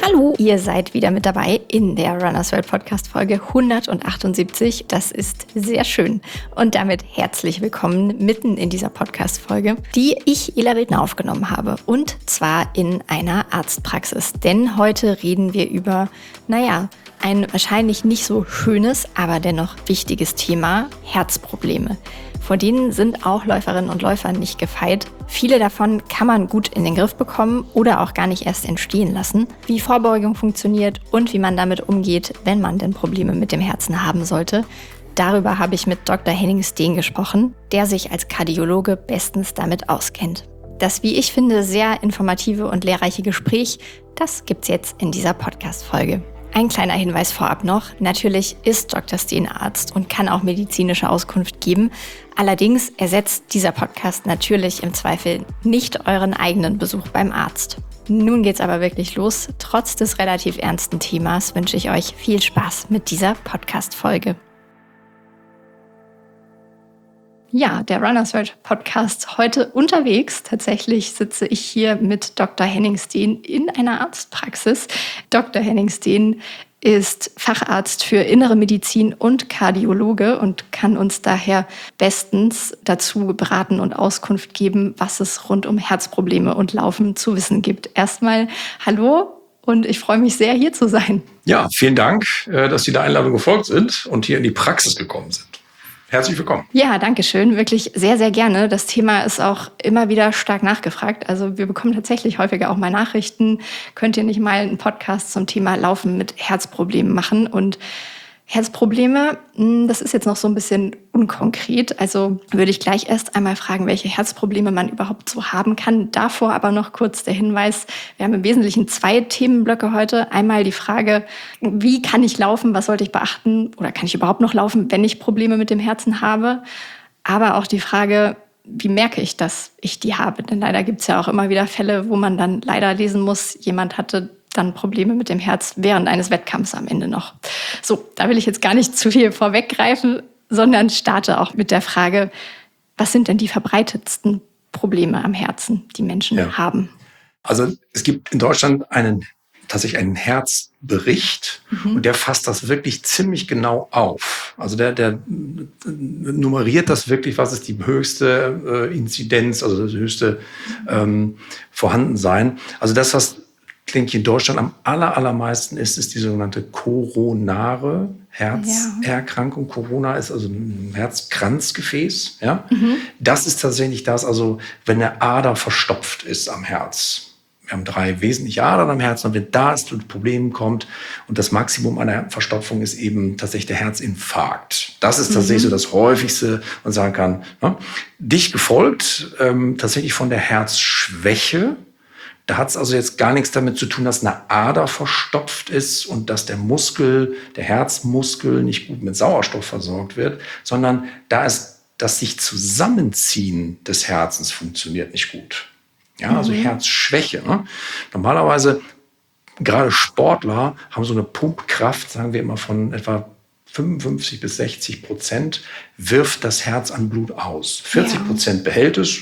Hallo, ihr seid wieder mit dabei in der Runners World Podcast Folge 178. Das ist sehr schön. Und damit herzlich willkommen mitten in dieser Podcast Folge, die ich, Ela Wildner, aufgenommen habe. Und zwar in einer Arztpraxis. Denn heute reden wir über, ein wahrscheinlich nicht so schönes, aber dennoch wichtiges Thema: Herzprobleme. Vor denen sind auch Läuferinnen und Läufer nicht gefeit. Viele davon kann man gut in den Griff bekommen oder auch gar nicht erst entstehen lassen. Wie Vorbeugung funktioniert und wie man damit umgeht, wenn man denn Probleme mit dem Herzen haben sollte, darüber habe ich mit Dr. Henning Steen gesprochen, der sich als Kardiologe bestens damit auskennt. Das, wie ich finde, sehr informative und lehrreiche Gespräch, das gibt's jetzt in dieser Podcast-Folge. Ein kleiner Hinweis vorab noch: Natürlich ist Dr. Steen Arzt und kann auch medizinische Auskunft geben. Allerdings ersetzt dieser Podcast natürlich im Zweifel nicht euren eigenen Besuch beim Arzt. Nun geht's aber wirklich los. Trotz des relativ ernsten Themas wünsche ich euch viel Spaß mit dieser Podcast-Folge. Ja, der Runners World Podcast heute unterwegs. Tatsächlich sitze ich hier mit Dr. Henning Steen in einer Arztpraxis. Dr. Henning Steen ist Facharzt für Innere Medizin und Kardiologe und kann uns daher bestens dazu beraten und Auskunft geben, was es rund um Herzprobleme und Laufen zu wissen gibt. Erstmal hallo und ich freue mich sehr, hier zu sein. Ja, vielen Dank, dass Sie der Einladung gefolgt sind und hier in die Praxis gekommen sind. Herzlich willkommen. Ja, danke schön. Wirklich sehr, sehr gerne. Das Thema ist auch immer wieder stark nachgefragt. Also wir bekommen tatsächlich häufiger auch mal Nachrichten. Könnt ihr nicht mal einen Podcast zum Thema Laufen mit Herzproblemen machen? Und Herzprobleme, das ist jetzt noch so ein bisschen unkonkret. Also würde ich gleich erst einmal fragen, welche Herzprobleme man überhaupt so haben kann. Davor aber noch kurz der Hinweis: Wir haben im Wesentlichen 2 Themenblöcke heute. Einmal die Frage, wie kann ich laufen, was sollte ich beachten oder kann ich überhaupt noch laufen, wenn ich Probleme mit dem Herzen habe? Aber auch die Frage, wie merke ich, dass ich die habe? Denn leider gibt es ja auch immer wieder Fälle, wo man dann leider lesen muss, jemand hatte dann Probleme mit dem Herz während eines Wettkampfs am Ende noch. So, da will ich jetzt gar nicht zu viel vorweggreifen, sondern starte auch mit der Frage: Was sind denn die verbreitetsten Probleme am Herzen, die Menschen haben? Also es gibt in Deutschland tatsächlich einen Herzbericht und der fasst das wirklich ziemlich genau auf. Also der nummeriert das wirklich, was ist die höchste Inzidenz, also das höchste Vorhandensein. Also das, was klingt in Deutschland am allermeisten ist die sogenannte koronare Herzerkrankung. Corona ist also ein Herzkranzgefäß. Ja? Das ist tatsächlich das, also wenn eine Ader verstopft ist am Herz. Wir haben 3 wesentliche Adern am Herzen, und wenn da es zu Problemen kommt und das Maximum einer Verstopfung ist eben tatsächlich der Herzinfarkt. Das ist tatsächlich so das Häufigste, man sagen kann. Ne? Dicht gefolgt tatsächlich von der Herzschwäche. Da hat es also jetzt gar nichts damit zu tun, dass eine Ader verstopft ist und dass der Herzmuskel nicht gut mit Sauerstoff versorgt wird, sondern das sich Zusammenziehen des Herzens funktioniert nicht gut. Ja, also Herzschwäche. Ne? Normalerweise, gerade Sportler haben so eine Pumpkraft, sagen wir immer, von etwa 55 bis 60% wirft das Herz an Blut aus. 40% behält es.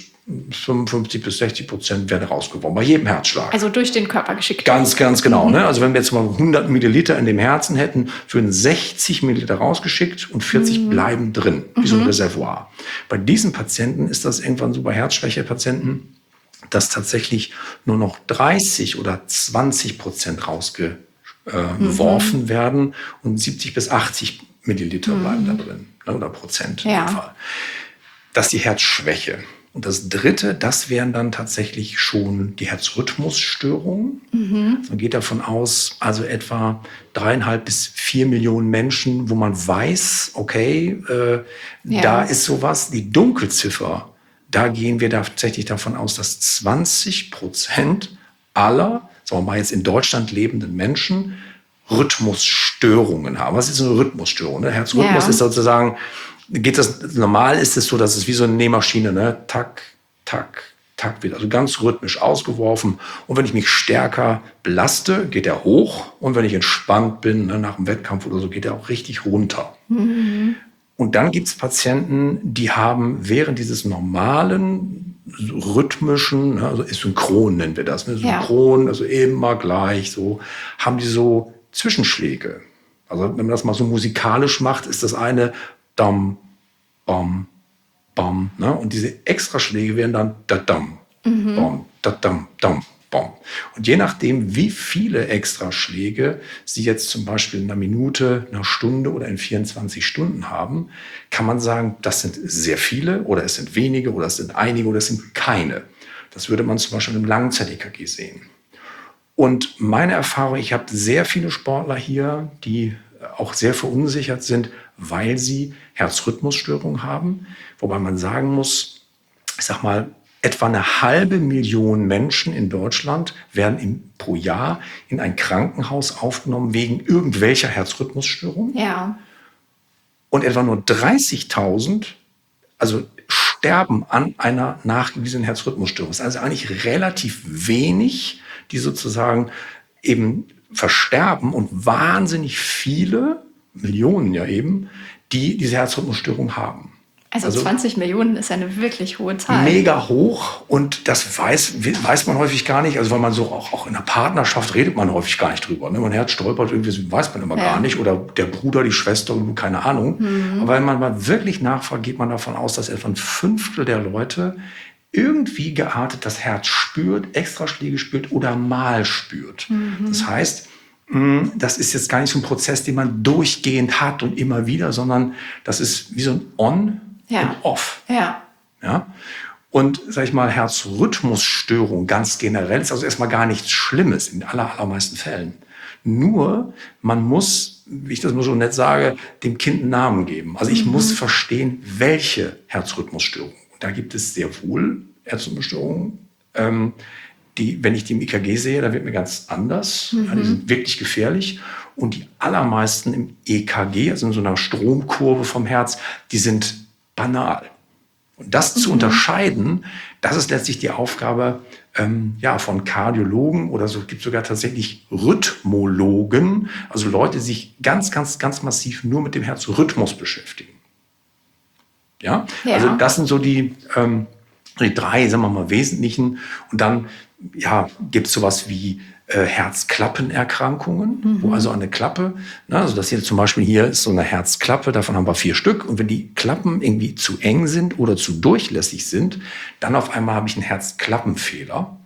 55 bis 60% werden rausgeworfen, bei jedem Herzschlag. Also durch den Körper geschickt. Ganz genau. Ne? Also wenn wir jetzt mal 100 Milliliter in dem Herzen hätten, würden 60 Milliliter rausgeschickt und 40 bleiben drin, wie so ein Reservoir. Bei diesen Patienten ist das irgendwann so, bei Herzschwäche-Patienten, dass tatsächlich nur noch 30 oder 20% rausgeworfen werden und 70 bis 80 Milliliter bleiben da drin, oder Prozent in dem Fall. Das ist die Herzschwäche. Und das Dritte, das wären dann tatsächlich schon die Herzrhythmusstörungen. Man geht davon aus, also etwa 3,5 bis 4 Millionen Menschen, wo man weiß, okay, da ist sowas. Die Dunkelziffer, da gehen wir tatsächlich davon aus, dass 20% aller, sagen wir mal jetzt in Deutschland lebenden Menschen, Rhythmusstörungen haben. Was ist eine Rhythmusstörung? Ne? Herzrhythmus ist sozusagen... Normal ist es so, dass es wie so eine Nähmaschine, ne? Tak, tak, tak wird. Also ganz rhythmisch ausgeworfen. Und wenn ich mich stärker belaste, geht er hoch. Und wenn ich entspannt bin, ne, nach dem Wettkampf oder so, geht er auch richtig runter. Und dann gibt es Patienten, die haben während dieses normalen, rhythmischen, also synchron nennen wir das, ne? Synchron, also immer gleich, so, haben die so Zwischenschläge. Also wenn man das mal so musikalisch macht, ist das eine Dam, Bam, Bam, ne? Und diese Extraschläge werden dann da-dam, Bam, da-dam, Dam, Bam. Und je nachdem, wie viele Extraschläge Sie jetzt zum Beispiel in einer Minute, einer Stunde oder in 24 Stunden haben, kann man sagen, das sind sehr viele oder es sind wenige oder es sind einige oder es sind keine. Das würde man zum Beispiel im Langzeit-EKG sehen. Und meine Erfahrung, ich habe sehr viele Sportler hier, die auch sehr verunsichert sind, weil sie Herzrhythmusstörungen haben. Wobei man sagen muss, ich sag mal, etwa 500.000 Menschen in Deutschland werden pro Jahr in ein Krankenhaus aufgenommen wegen irgendwelcher Herzrhythmusstörungen. Ja. Und etwa nur 30.000, also sterben an einer nachgewiesenen Herzrhythmusstörung. Das ist also eigentlich relativ wenig, die sozusagen eben versterben und wahnsinnig viele, Millionen ja eben, die diese Herzrhythmusstörung haben. Also 20 Millionen ist eine wirklich hohe Zahl. Mega hoch, und das weiß man häufig gar nicht. Also weil man so auch in der Partnerschaft redet man häufig gar nicht drüber. Ne? Mein Herz stolpert irgendwie, weiß man immer gar nicht. Oder der Bruder, die Schwester, keine Ahnung. Aber wenn man mal wirklich nachfragt, geht man davon aus, dass etwa 1/5 der Leute irgendwie geartet das Herz spürt, Extraschläge spürt oder mal spürt. Das heißt, das ist jetzt gar nicht so ein Prozess, den man durchgehend hat und immer wieder, sondern das ist wie so ein On und Off. Ja? Und, sag ich mal, Herzrhythmusstörung ganz generell ist also erstmal gar nichts Schlimmes in allermeisten Fällen. Nur, man muss, wie ich das nur so nett sage, dem Kind einen Namen geben. Also ich muss verstehen, welche Herzrhythmusstörung. Und da gibt es sehr wohl Herzrhythmusstörungen, die, wenn ich die im EKG sehe, da wird mir ganz anders. Ja, die sind wirklich gefährlich. Und die allermeisten im EKG, also in so einer Stromkurve vom Herz, die sind banal. Und das zu unterscheiden, das ist letztlich die Aufgabe von Kardiologen oder so. Es gibt sogar tatsächlich Rhythmologen, also Leute, die sich ganz, ganz, ganz massiv nur mit dem Herzrhythmus beschäftigen. Ja? Also das sind so die 3, sagen wir mal, wesentlichen. Und dann gibt es sowas wie Herzklappenerkrankungen, wo also eine Klappe, also das hier zum Beispiel hier ist so eine Herzklappe, davon haben wir 4 Stück. Und wenn die Klappen irgendwie zu eng sind oder zu durchlässig sind, dann auf einmal habe ich einen Herzklappenfehler.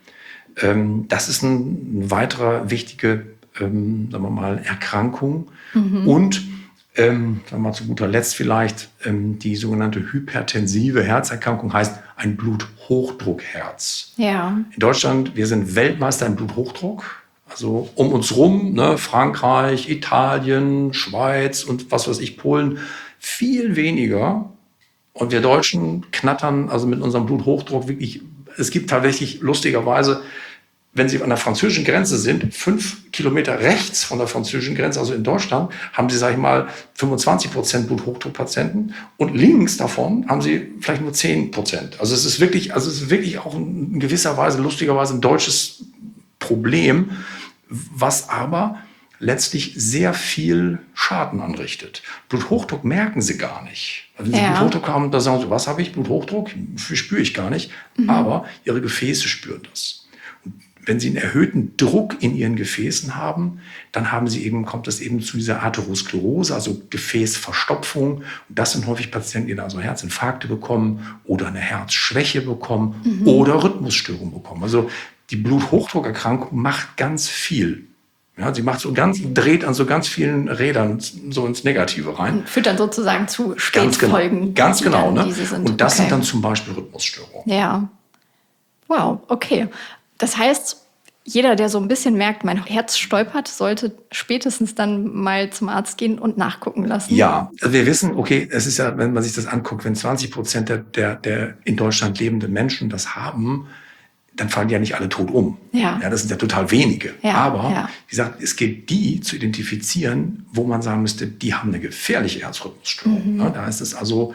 Das ist eine weitere wichtige, sagen wir mal, Erkrankung. Und sagen wir mal zu guter Letzt vielleicht die sogenannte hypertensive Herzerkrankung, heißt ein Bluthochdruckherz. Ja. In Deutschland, wir sind Weltmeister im Bluthochdruck. Also um uns rum, ne, Frankreich, Italien, Schweiz und was weiß ich, Polen, viel weniger. Und wir Deutschen knattern also mit unserem Bluthochdruck wirklich, es gibt tatsächlich lustigerweise, wenn Sie an der französischen Grenze sind, 5 Kilometer rechts von der französischen Grenze, also in Deutschland, haben Sie, sag ich mal, 25% Bluthochdruckpatienten und links davon haben Sie vielleicht nur 10%. Also es ist wirklich auch in gewisser Weise, lustigerweise ein deutsches Problem, was aber letztlich sehr viel Schaden anrichtet. Bluthochdruck merken Sie gar nicht. Also wenn Sie Bluthochdruck haben, da sagen Sie, was habe ich? Bluthochdruck? Spüre ich gar nicht. Aber Ihre Gefäße spüren das. Wenn Sie einen erhöhten Druck in Ihren Gefäßen haben, dann kommt es eben zu dieser Atherosklerose, also Gefäßverstopfung. Und das sind häufig Patienten, die also Herzinfarkte bekommen oder eine Herzschwäche bekommen oder Rhythmusstörungen bekommen. Also die Bluthochdruckerkrankung macht ganz viel. Ja, sie dreht an so ganz vielen Rädern so ins Negative rein. Und führt dann sozusagen zu Spätfolgen. Ganz genau. Ne? Und das sind dann zum Beispiel Rhythmusstörungen. Ja. Wow, okay. Das heißt, jeder, der so ein bisschen merkt, mein Herz stolpert, sollte spätestens dann mal zum Arzt gehen und nachgucken lassen. Ja, also wir wissen, okay, es ist ja, wenn man sich das anguckt, wenn 20% der in Deutschland lebenden Menschen das haben, dann fallen die ja nicht alle tot um. Ja, das sind ja total wenige. Aber, wie gesagt, es geht die zu identifizieren, wo man sagen müsste, die haben eine gefährliche Herzrhythmusstörung. Ja, da ist es also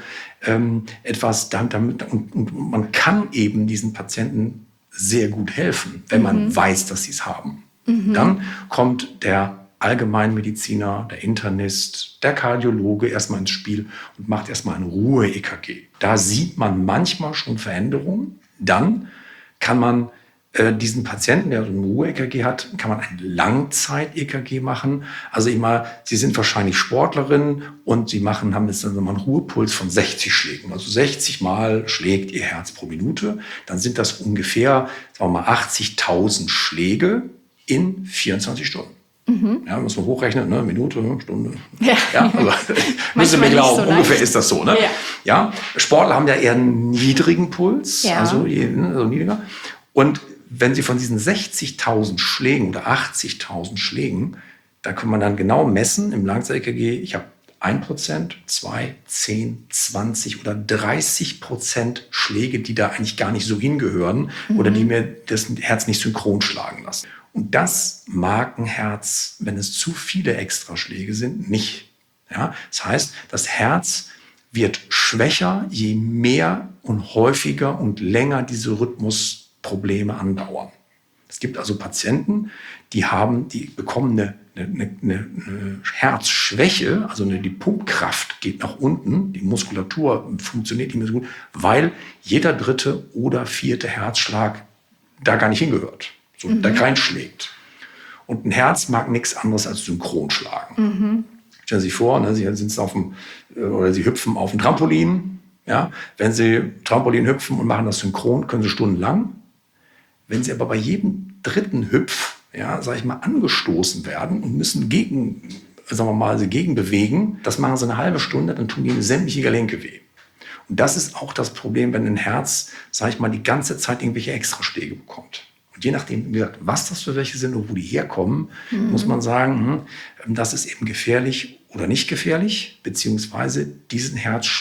etwas, damit, und man kann eben diesen Patienten sehr gut helfen, wenn man weiß, dass sie es haben. Dann kommt der Allgemeinmediziner, der Internist, der Kardiologe erstmal ins Spiel und macht erstmal ein Ruhe-EKG. Da sieht man manchmal schon Veränderungen. Dann kann man diesen Patienten, der so ein Ruhe-EKG hat, kann man ein Langzeit-EKG machen. Also Sie sind wahrscheinlich Sportlerin und haben jetzt dann mal einen Ruhepuls von 60 Schlägen. Also 60 Mal schlägt Ihr Herz pro Minute. Dann sind das ungefähr, sagen wir mal, 80.000 Schläge in 24 Stunden. Ja, muss man hochrechnen, ne? Minute, Stunde. Ja, also, müssen wir glauben, so ungefähr ist das so. Ne? Ja. Sportler haben ja eher einen niedrigen Puls, also niedriger. Und wenn Sie von diesen 60.000 Schlägen oder 80.000 Schlägen, da kann man dann genau messen im Langzeit-EKG, ich habe 1%, 2, 10, 20 oder 30% Schläge, die da eigentlich gar nicht so hingehören oder die mir das Herz nicht synchron schlagen lassen. Und das mag ein Herz, wenn es zu viele Extraschläge sind, nicht. Ja? Das heißt, das Herz wird schwächer, je mehr und häufiger und länger diese Rhythmusprobleme andauern. Es gibt also Patienten, die bekommen eine Herzschwäche, also die Pumpkraft geht nach unten, die Muskulatur funktioniert nicht mehr so gut, weil jeder 3. oder 4. Herzschlag da gar nicht hingehört, so da reinschlägt. Und ein Herz mag nichts anderes als synchron schlagen. Stellen Sie sich vor, Sie hüpfen auf dem Trampolin. Ja? Wenn Sie Trampolin hüpfen und machen das synchron, können Sie stundenlang. Wenn Sie aber bei jedem 3. Hüpf, angestoßen werden und müssen gegenbewegen, das machen Sie eine halbe Stunde, dann tun Ihnen sämtliche Gelenke weh. Und das ist auch das Problem, wenn ein Herz, die ganze Zeit irgendwelche Extraschläge bekommt. Und je nachdem, wie gesagt, was das für welche sind und wo die herkommen, muss man sagen, das ist eben gefährlich oder nicht gefährlich, beziehungsweise diese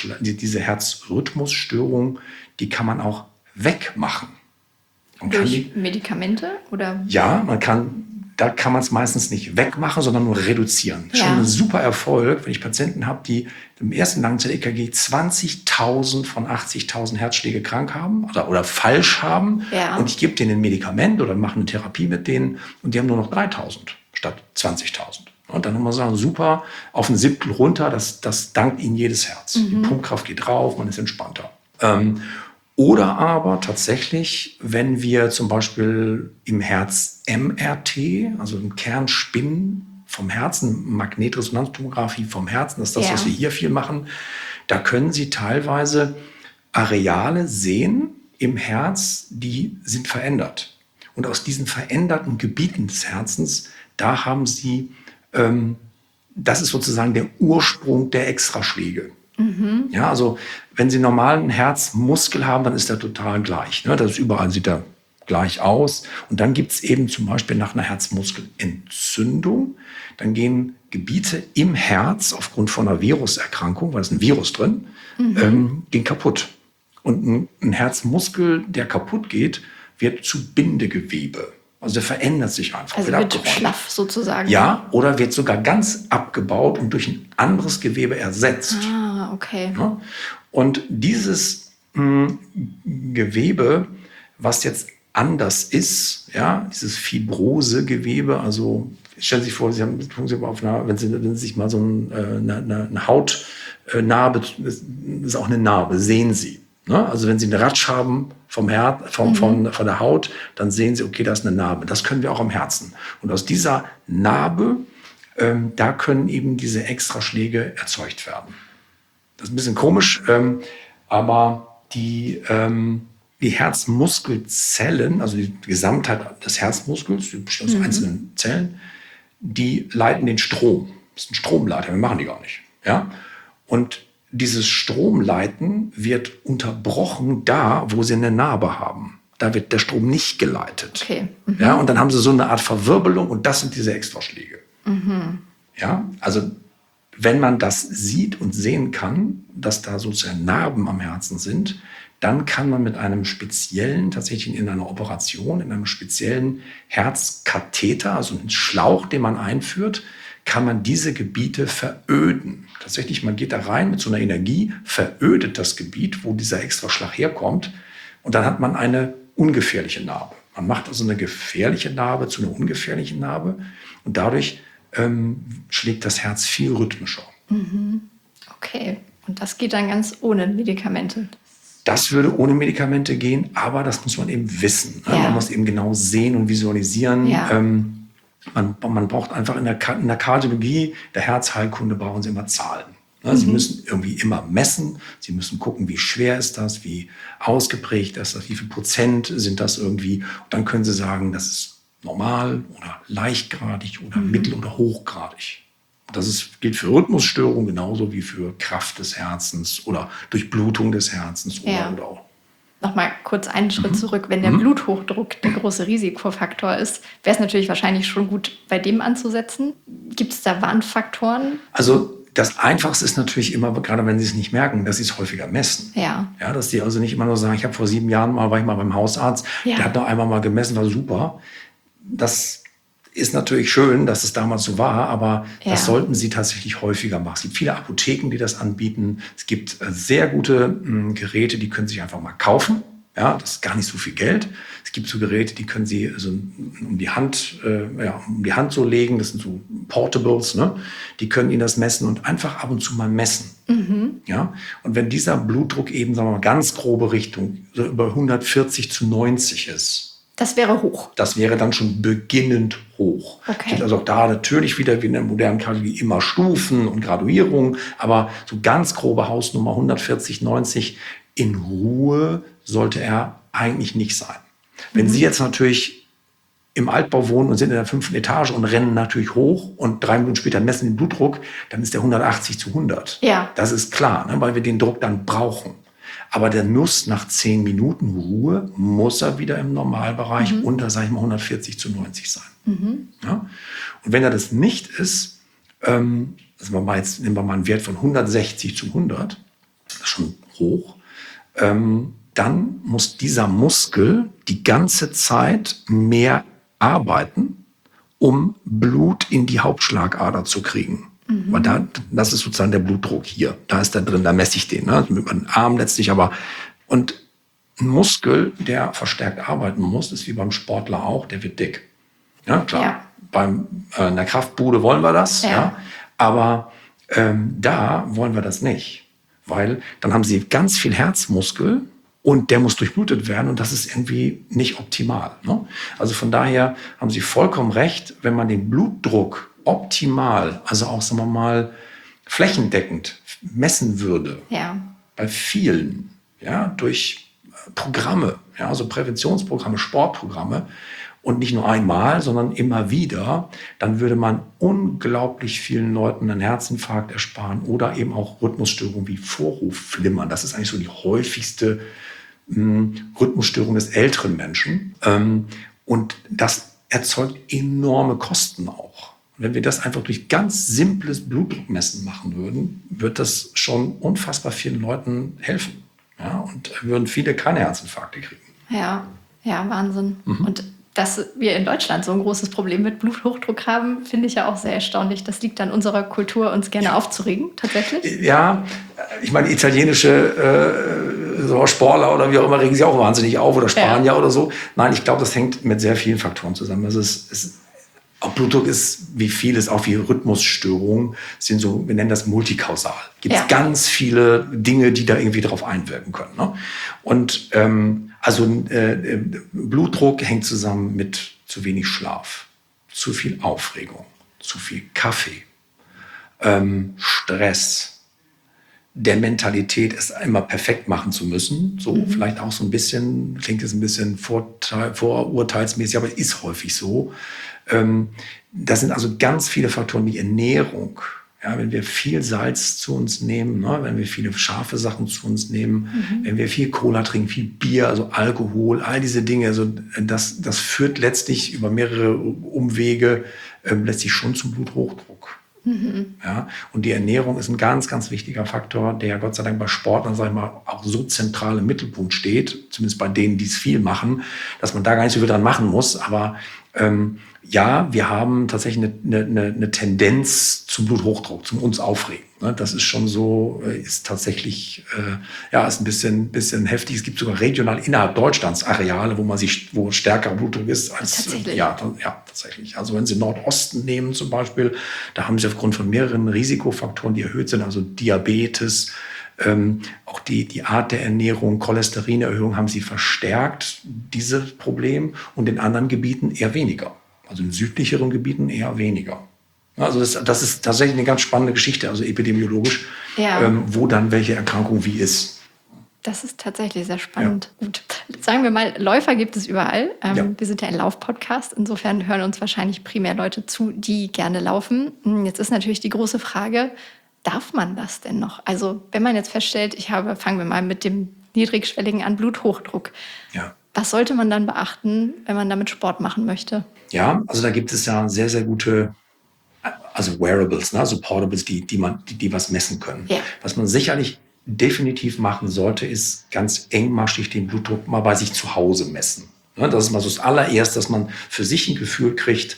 Herzrhythmusstörung, die kann man auch wegmachen. Durch Medikamente? Oder? Ja, da kann man es meistens nicht wegmachen, sondern nur reduzieren. Das ist schon ein super Erfolg, wenn ich Patienten habe, die im ersten Langzeit-EKG 20.000 von 80.000 Herzschläge krank haben oder falsch haben. Ja. Und ich gebe denen ein Medikament oder mache eine Therapie mit denen und die haben nur noch 3.000 statt 20.000. Und dann muss man sagen, super, auf ein 1/7 runter, das dankt ihnen jedes Herz. Die Pumpkraft geht rauf, man ist entspannter. Oder aber tatsächlich, wenn wir zum Beispiel im Herz-MRT, also im Kernspinnen vom Herzen, Magnetresonanztomographie vom Herzen, das ist das, was wir hier viel machen, da können Sie teilweise Areale sehen im Herz, die sind verändert. Und aus diesen veränderten Gebieten des Herzens, da haben Sie, das ist sozusagen der Ursprung der Extraschläge. Ja, also wenn Sie normalen Herzmuskel haben, dann ist der total gleich. Ne? Das ist überall, sieht er gleich aus. Und dann gibt es eben zum Beispiel nach einer Herzmuskelentzündung, dann gehen Gebiete im Herz aufgrund von einer Viruserkrankung, weil es ein Virus drin, gehen kaputt. Und ein Herzmuskel, der kaputt geht, wird zu Bindegewebe. Also der verändert sich einfach. Also wird schlaff sozusagen. Ja, oder wird sogar ganz abgebaut und durch ein anderes Gewebe ersetzt. Ah, okay. Ja? Und dieses Gewebe, was jetzt anders ist, ja, dieses Fibrose-Gewebe, also stellen Sie sich vor, wenn Sie sich mal so eine Hautnarbe, das ist auch eine Narbe, sehen Sie. Ne? Also wenn Sie einen Ratsch haben von der Haut, dann sehen Sie, okay, da ist eine Narbe. Das können wir auch am Herzen. Und aus dieser Narbe, da können eben diese Extraschläge erzeugt werden. Das ist ein bisschen komisch, aber die Herzmuskelzellen, also die Gesamtheit des Herzmuskels, die besteht aus einzelnen Zellen, die leiten den Strom. Das ist ein Stromleiter, wir machen die gar nicht. Ja? Und dieses Stromleiten wird unterbrochen da, wo sie eine Narbe haben. Da wird der Strom nicht geleitet. Okay. Ja, und dann haben sie so eine Art Verwirbelung und das sind diese Extraschläge. Ja, also wenn man das sieht und sehen kann, dass da sozusagen Narben am Herzen sind, dann kann man mit einem speziellen, tatsächlich in einer Operation, in einem speziellen Herzkatheter, also einen Schlauch, den man einführt, kann man diese Gebiete veröden. Tatsächlich, man geht da rein mit so einer Energie, verödet das Gebiet, wo dieser Extraschlag herkommt, und dann hat man eine ungefährliche Narbe. Man macht also eine gefährliche Narbe zu einer ungefährlichen Narbe und dadurch schlägt das Herz viel rhythmischer. Okay, und das geht dann ganz ohne Medikamente? Das würde ohne Medikamente gehen, aber das muss man eben wissen. Ne? Man muss eben genau sehen und visualisieren. Ja. Man braucht einfach in der Kardiologie, der Herzheilkunde, brauchen Sie immer Zahlen. Ne? Sie müssen irgendwie immer messen. Sie müssen gucken, wie schwer ist das, wie ausgeprägt ist das, wie viel Prozent sind das irgendwie. Und dann können Sie sagen, das ist normal oder leichtgradig oder mittel- oder hochgradig. Gilt für Rhythmusstörungen genauso wie für Kraft des Herzens oder Durchblutung des Herzens oder. Nochmal kurz einen Schritt zurück. Wenn der Bluthochdruck der große Risikofaktor ist, wäre es natürlich wahrscheinlich schon gut, bei dem anzusetzen. Gibt es da Warnfaktoren? Also das Einfachste ist natürlich immer, gerade wenn Sie es nicht merken, dass Sie es häufiger messen. Ja, dass Sie also nicht immer nur sagen, ich habe vor 7 Jahren war ich mal beim Hausarzt, der hat noch einmal mal gemessen, war super. Das ist natürlich schön, dass es damals so war, aber das sollten Sie tatsächlich häufiger machen. Es gibt viele Apotheken, die das anbieten. Es gibt sehr gute Geräte, die können Sie sich einfach mal kaufen. Ja, das ist gar nicht so viel Geld. Es gibt so Geräte, die können Sie so um die Hand so legen. Das sind so Portables, ne? Die können Ihnen das messen und einfach ab und zu mal messen. Ja? Und wenn dieser Blutdruck eben, sagen wir mal, ganz grobe Richtung, so über 140/90 ist, das wäre hoch. Das wäre dann schon beginnend hoch. Okay. Es gibt also auch da natürlich wieder wie in der modernen Kardiologie immer Stufen und Graduierungen, aber so ganz grobe Hausnummer 140/90 in Ruhe sollte er eigentlich nicht sein. Wenn Sie jetzt natürlich im Altbau wohnen und sind in der 5. Etage und rennen natürlich hoch und 3 Minuten später messen den Blutdruck, dann ist der 180/100. Ja. Das ist klar, ne, weil wir den Druck dann brauchen. Aber der muss nach 10 Minuten Ruhe, muss er wieder im Normalbereich unter, sag ich mal, 140/90 sein. Ja? Und wenn er das nicht ist, nehmen wir mal einen Wert von 160/100, das ist schon hoch, dann muss dieser Muskel die ganze Zeit mehr arbeiten, um Blut in die Hauptschlagader zu kriegen. Weil das ist sozusagen der Blutdruck hier. Da ist der drin, da messe ich den. Ne? Mit meinem Arm letztlich, und ein Muskel, der verstärkt arbeiten muss, ist wie beim Sportler auch, der wird dick. Ja, klar. Ja. In der Kraftbude wollen wir das, aber da wollen wir das nicht. Weil dann haben Sie ganz viel Herzmuskel und der muss durchblutet werden und das ist irgendwie nicht optimal. Ne? Also von daher haben Sie vollkommen recht, wenn man den Blutdruck optimal, also auch, sagen wir mal, flächendeckend messen würde, bei vielen, durch Programme, also Präventionsprogramme, Sportprogramme und nicht nur einmal, sondern immer wieder, dann würde man unglaublich vielen Leuten einen Herzinfarkt ersparen oder eben auch Rhythmusstörungen wie Vorhofflimmern. Das ist eigentlich so die häufigste Rhythmusstörung des älteren Menschen. Und das erzeugt enorme Kosten auch. Wenn wir das einfach durch ganz simples Blutdruckmessen machen würden, wird das schon unfassbar vielen Leuten helfen. Ja, und würden viele keine Herzinfarkte kriegen. Ja, Wahnsinn. Und dass wir in Deutschland so ein großes Problem mit Bluthochdruck haben, finde ich ja auch sehr erstaunlich. Das liegt an unserer Kultur, uns gerne aufzuregen, tatsächlich. Ja, ich meine, italienische Sportler oder wie auch immer regen sich auch wahnsinnig auf oder Spanier oder so. Nein, ich glaube, das hängt mit sehr vielen Faktoren zusammen. Auch Blutdruck ist, wie vieles, auch wie Rhythmusstörungen, sind so, wir nennen das multikausal. Gibt es ganz viele Dinge, die da irgendwie drauf einwirken können. Ne? Und Blutdruck hängt zusammen mit zu wenig Schlaf, zu viel Aufregung, zu viel Kaffee, Stress, der Mentalität, es immer perfekt machen zu müssen. So vielleicht auch so ein bisschen, klingt es ein bisschen vorurteilsmäßig, aber ist häufig so. Das sind also ganz viele Faktoren wie Ernährung. Ja, wenn wir viel Salz zu uns nehmen, ne, wenn wir viele scharfe Sachen zu uns nehmen, wenn wir viel Cola trinken, viel Bier, also Alkohol, all diese Dinge, also das führt letztlich über mehrere Umwege letztlich schon zum Bluthochdruck. Ja, und die Ernährung ist ein ganz, ganz wichtiger Faktor, der Gott sei Dank bei Sportlern, sag ich mal, auch so zentral im Mittelpunkt steht, zumindest bei denen, die es viel machen, dass man da gar nicht so viel dran machen muss. Aber Ja, wir haben tatsächlich eine Tendenz zum Bluthochdruck, zum uns aufregen. Ne? Das ist schon so, ist tatsächlich, ist ein bisschen heftig. Es gibt sogar regional innerhalb Deutschlands Areale, wo stärkerer Blutdruck ist als, tatsächlich. Ja, tatsächlich. Also wenn Sie Nordosten nehmen zum Beispiel, da haben Sie aufgrund von mehreren Risikofaktoren, die erhöht sind, also Diabetes, auch die Art der Ernährung, Cholesterinerhöhung haben sie verstärkt, dieses Problem, und in anderen Gebieten eher weniger. Also in südlicheren Gebieten eher weniger. Also das ist tatsächlich eine ganz spannende Geschichte, also epidemiologisch, wo dann welche Erkrankung wie ist. Das ist tatsächlich sehr spannend. Ja. Gut. Sagen wir mal, Läufer gibt es überall. Wir sind ja ein Lauf-Podcast. Insofern hören uns wahrscheinlich primär Leute zu, die gerne laufen. Jetzt ist natürlich die große Frage, darf man das denn noch? Also wenn man jetzt feststellt, fangen wir mal mit dem niedrigschwelligen an, Bluthochdruck. Ja. Was sollte man dann beachten, wenn man damit Sport machen möchte? Ja, also da gibt es ja sehr, sehr gute, also Wearables, ne? Also Portables, die was messen können. Ja. Was man sicherlich definitiv machen sollte, ist ganz engmaschig den Blutdruck mal bei sich zu Hause messen. Ne? Das ist mal so das allererste, dass man für sich ein Gefühl kriegt,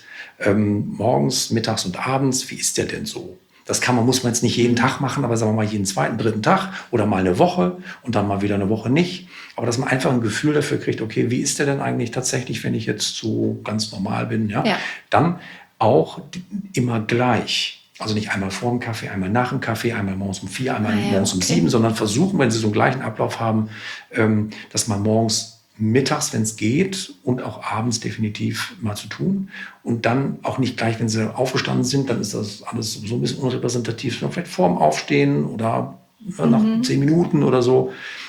morgens, mittags und abends, wie ist der denn so? Das muss man jetzt nicht jeden Tag machen, aber sagen wir mal jeden zweiten, dritten Tag oder mal eine Woche und dann mal wieder eine Woche nicht. Aber dass man einfach ein Gefühl dafür kriegt, okay, wie ist der denn eigentlich tatsächlich, wenn ich jetzt so ganz normal bin? Ja? Dann auch immer gleich. Also nicht einmal vor dem Kaffee, einmal nach dem Kaffee, einmal morgens um 4, einmal morgens um 7, sondern versuchen, wenn Sie so einen gleichen Ablauf haben, dass man morgens, mittags, wenn es geht, und auch abends definitiv mal zu tun. Und dann auch nicht gleich, wenn Sie aufgestanden sind, dann ist das alles so ein bisschen unrepräsentativ, sondern vielleicht vorm Aufstehen oder nach 10 Minuten oder so.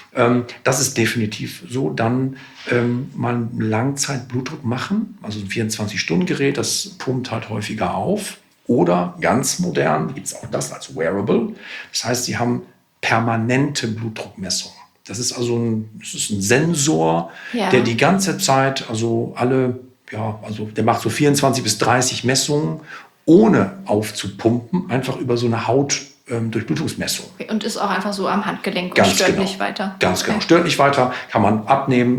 Das ist definitiv so. Dann mal einen Langzeitblutdruck machen, also ein 24-Stunden-Gerät, das pumpt halt häufiger auf. Oder ganz modern gibt es auch das als Wearable. Das heißt, Sie haben permanente Blutdruckmessung. Das ist also ein Sensor, der die ganze Zeit, also der macht so 24 bis 30 Messungen, ohne aufzupumpen, einfach über so eine Hautdurchblutungsmessung. Okay, und ist auch einfach so am Handgelenk und stört nicht weiter. Ganz genau, stört nicht weiter, kann man abnehmen,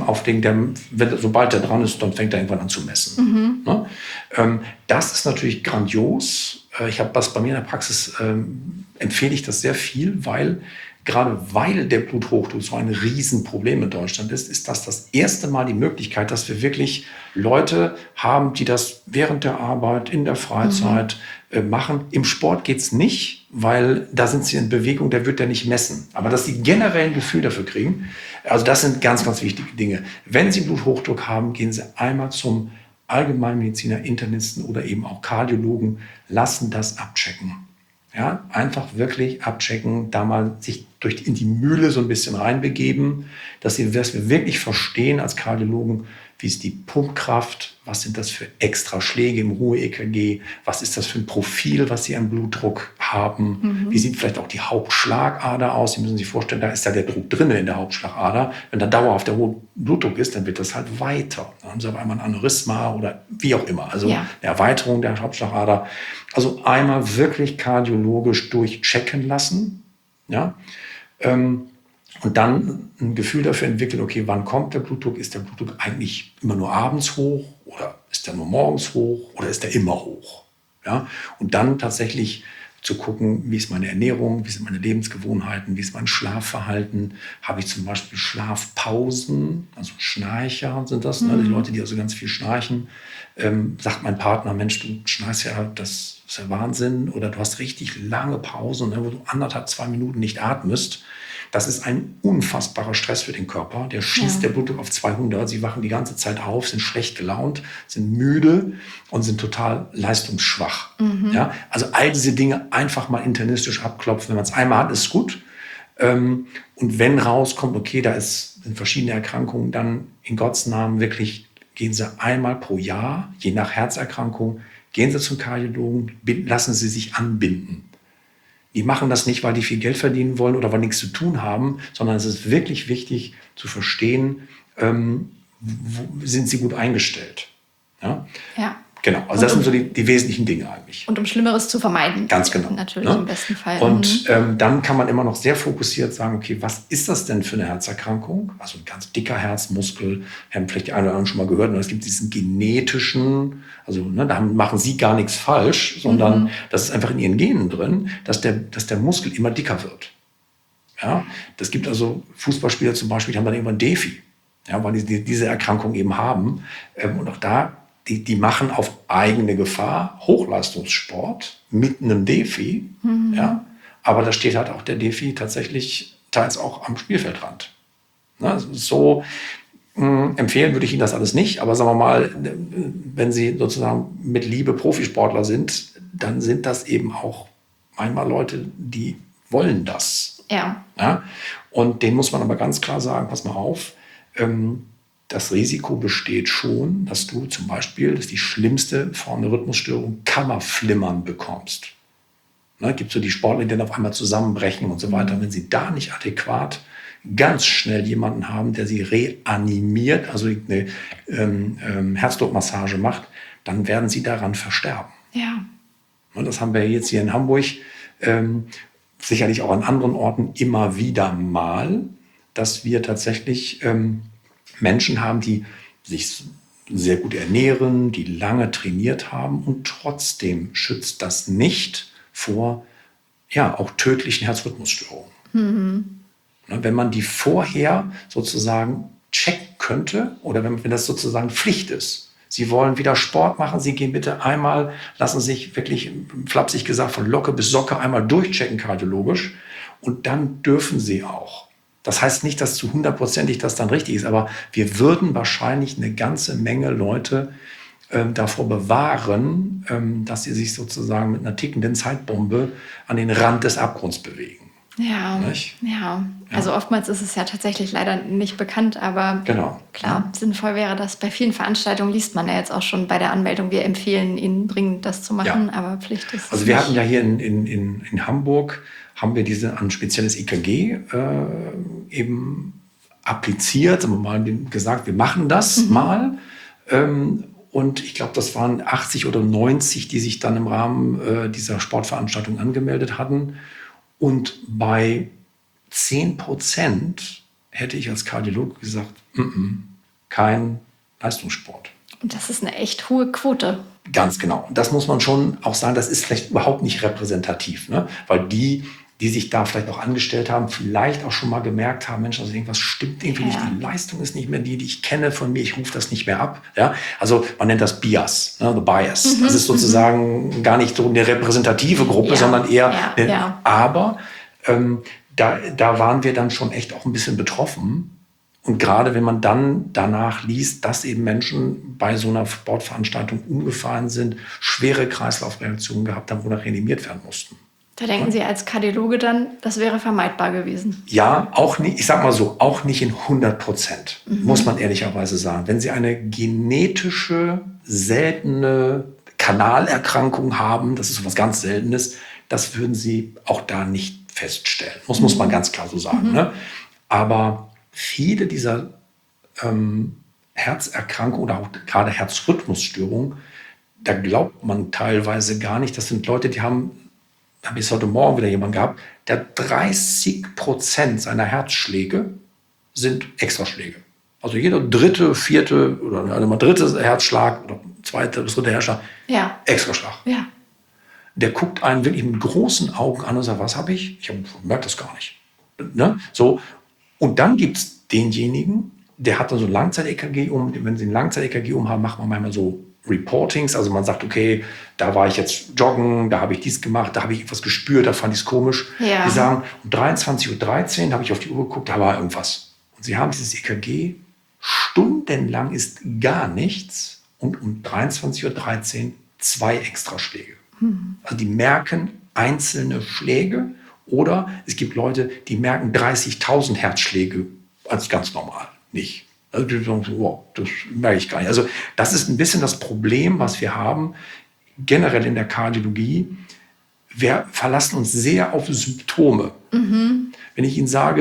sobald der dran ist, dann fängt er irgendwann an zu messen. Ne? Das ist natürlich grandios. Ich habe das bei mir in der Praxis, empfehle ich das sehr viel, gerade weil der Bluthochdruck so ein Riesenproblem in Deutschland ist das erste Mal die Möglichkeit, dass wir wirklich Leute haben, die das während der Arbeit, in der Freizeit machen. Im Sport geht es nicht, weil da sind sie in Bewegung, der wird ja nicht messen. Aber dass sie generell ein Gefühl dafür kriegen, also das sind ganz, ganz wichtige Dinge. Wenn Sie Bluthochdruck haben, gehen Sie einmal zum Allgemeinmediziner, Internisten oder eben auch Kardiologen, lassen das abchecken. Ja, einfach wirklich abchecken, da mal sich in die Mühle so ein bisschen reinbegeben, dass wir wirklich verstehen als Kardiologen, wie ist die Pumpkraft, was sind das für extra Schläge im Ruhe-EKG, was ist das für ein Profil, was Sie an Blutdruck haben, wie sieht vielleicht auch die Hauptschlagader aus. Sie müssen sich vorstellen, da ist ja der Druck drin in der Hauptschlagader. Wenn da dauerhaft der hohe Blutdruck ist, dann wird das halt weiter. Dann haben Sie auf einmal ein Aneurysma oder wie auch immer, also eine Erweiterung der Hauptschlagader. Also einmal wirklich kardiologisch durchchecken lassen, ja, und dann ein Gefühl dafür entwickeln, okay, wann kommt der Blutdruck? Ist der Blutdruck eigentlich immer nur abends hoch oder ist der nur morgens hoch oder ist der immer hoch? Ja? Und dann tatsächlich zu gucken, wie ist meine Ernährung, wie sind meine Lebensgewohnheiten, wie ist mein Schlafverhalten? Habe ich zum Beispiel Schlafpausen, also Schnarcher sind das, ne? Die Leute, die also ganz viel schnarchen. Sagt mein Partner, Mensch, du schnarchst ja, das ist ja Wahnsinn. Oder du hast richtig lange Pausen, ne, wo du 1,5, 2 Minuten nicht atmest. Das ist ein unfassbarer Stress für den Körper. Der schießt der Blutdruck auf 200. Sie wachen die ganze Zeit auf, sind schlecht gelaunt, sind müde und sind total leistungsschwach. Ja? Also all diese Dinge einfach mal internistisch abklopfen. Wenn man es einmal hat, ist es gut. Und wenn rauskommt, okay, sind verschiedene Erkrankungen, dann in Gottes Namen wirklich gehen Sie einmal pro Jahr, je nach Herzerkrankung, gehen Sie zum Kardiologen, lassen Sie sich anbinden. Die machen das nicht, weil die viel Geld verdienen wollen oder weil nichts zu tun haben, sondern es ist wirklich wichtig zu verstehen, sind sie gut eingestellt. Ja? Genau, also das sind so die wesentlichen Dinge eigentlich. Und um Schlimmeres zu vermeiden. Ganz genau. Natürlich im besten Fall. Und dann kann man immer noch sehr fokussiert sagen, okay, was ist das denn für eine Herzerkrankung? Also ein ganz dicker Herzmuskel, haben vielleicht die einen oder anderen schon mal gehört. Und es gibt diesen genetischen, also da machen sie gar nichts falsch, sondern das ist einfach in ihren Genen drin, dass der Muskel immer dicker wird. Ja, das gibt also Fußballspieler zum Beispiel, die haben dann irgendwann Defi, ja, weil die diese Erkrankung eben haben. Und auch da, die machen auf eigene Gefahr Hochleistungssport mit einem Defi. Ja, aber da steht halt auch der Defi tatsächlich teils auch am Spielfeldrand. Na, so empfehlen würde ich Ihnen das alles nicht. Aber sagen wir mal, wenn Sie sozusagen mit Liebe Profisportler sind, dann sind das eben auch manchmal Leute, die wollen das. Ja. Und denen muss man aber ganz klar sagen, pass mal auf, das Risiko besteht schon, dass du zum Beispiel, das ist die schlimmste Form der Rhythmusstörung, Kammerflimmern bekommst. Gibt so die Sportler, die dann auf einmal zusammenbrechen und so weiter. Wenn sie da nicht adäquat ganz schnell jemanden haben, der sie reanimiert, also eine Herzdruckmassage macht, dann werden sie daran versterben. Ja. Und das haben wir jetzt hier in Hamburg, sicherlich auch an anderen Orten immer wieder mal, dass wir tatsächlich Menschen haben, die sich sehr gut ernähren, die lange trainiert haben und trotzdem schützt das nicht vor auch tödlichen Herzrhythmusstörungen. Wenn man die vorher sozusagen checken könnte oder wenn das sozusagen Pflicht ist. Sie wollen wieder Sport machen, Sie gehen bitte einmal, lassen sich wirklich, flapsig gesagt, von Locke bis Socke einmal durchchecken kardiologisch und dann dürfen Sie auch. Das heißt nicht, dass zu 100%ig das dann richtig ist, aber wir würden wahrscheinlich eine ganze Menge Leute davor bewahren, dass sie sich sozusagen mit einer tickenden Zeitbombe an den Rand des Abgrunds bewegen. Ja, also oftmals ist es ja tatsächlich leider nicht bekannt, aber klar, sinnvoll wäre das. Bei vielen Veranstaltungen liest man ja jetzt auch schon bei der Anmeldung, wir empfehlen Ihnen dringend das zu machen, aber Pflicht ist es Also wir hatten ja hier in Hamburg, haben wir ein spezielles EKG eben appliziert, haben wir mal gesagt, wir machen das mal. Und ich glaube, das waren 80 oder 90, die sich dann im Rahmen dieser Sportveranstaltung angemeldet hatten. Und bei 10% hätte ich als Kardiologe gesagt, kein Leistungssport. Und das ist eine echt hohe Quote. Ganz genau. Und das muss man schon auch sagen, das ist vielleicht überhaupt nicht repräsentativ, ne? Weil die sich da vielleicht auch angestellt haben, vielleicht auch schon mal gemerkt haben, Mensch, also irgendwas stimmt irgendwie nicht, die Leistung ist nicht mehr die ich kenne von mir, ich rufe das nicht mehr ab. Ja? Also man nennt das Bias, ne? The Bias. Das ist sozusagen gar nicht so eine repräsentative Gruppe, sondern eher, aber da waren wir dann schon echt auch ein bisschen betroffen. Und gerade wenn man dann danach liest, dass eben Menschen bei so einer Sportveranstaltung umgefallen sind, schwere Kreislaufreaktionen gehabt haben oder reanimiert werden mussten. Da denken Sie als Kardiologe dann, das wäre vermeidbar gewesen? Ja, auch nicht, ich sag mal so, auch nicht in 100%, muss man ehrlicherweise sagen. Wenn Sie eine genetische, seltene Kanalerkrankung haben, das ist so was ganz Seltenes, das würden Sie auch da nicht feststellen. Muss man ganz klar so sagen. Ne? Aber viele dieser Herzerkrankungen oder auch gerade Herzrhythmusstörungen, da glaubt man teilweise gar nicht. Das sind Leute, die habe ich heute Morgen wieder jemanden gehabt, der 30% seiner Herzschläge sind Extraschläge. Also jeder dritte, vierte oder mal dritte Herzschlag oder zweite bis dritte Herzschlag, Extraschlag. Ja. Der guckt einen wirklich mit großen Augen an und sagt, was habe ich? Ich merke das gar nicht. Ne? So. Und dann gibt es denjenigen, der hat dann so ein Langzeit-EKG wenn Sie ein Langzeit-EKG haben, macht man manchmal so Reportings, also man sagt, okay, da war ich jetzt joggen, da habe ich dies gemacht, da habe ich etwas gespürt, da fand ich es komisch. Ja. Die sagen, um 23:13 Uhr habe ich auf die Uhr geguckt, da war irgendwas. Und Sie haben dieses EKG, stundenlang ist gar nichts und um 23:13 Uhr 2 Extraschläge. Also die merken einzelne Schläge oder es gibt Leute, die merken 30.000 Herzschläge als ganz normal, nicht. Also die sagen, wow, das merke ich gar nicht. Also das ist ein bisschen das Problem, was wir haben, generell in der Kardiologie. Wir verlassen uns sehr auf Symptome. Wenn ich Ihnen sage,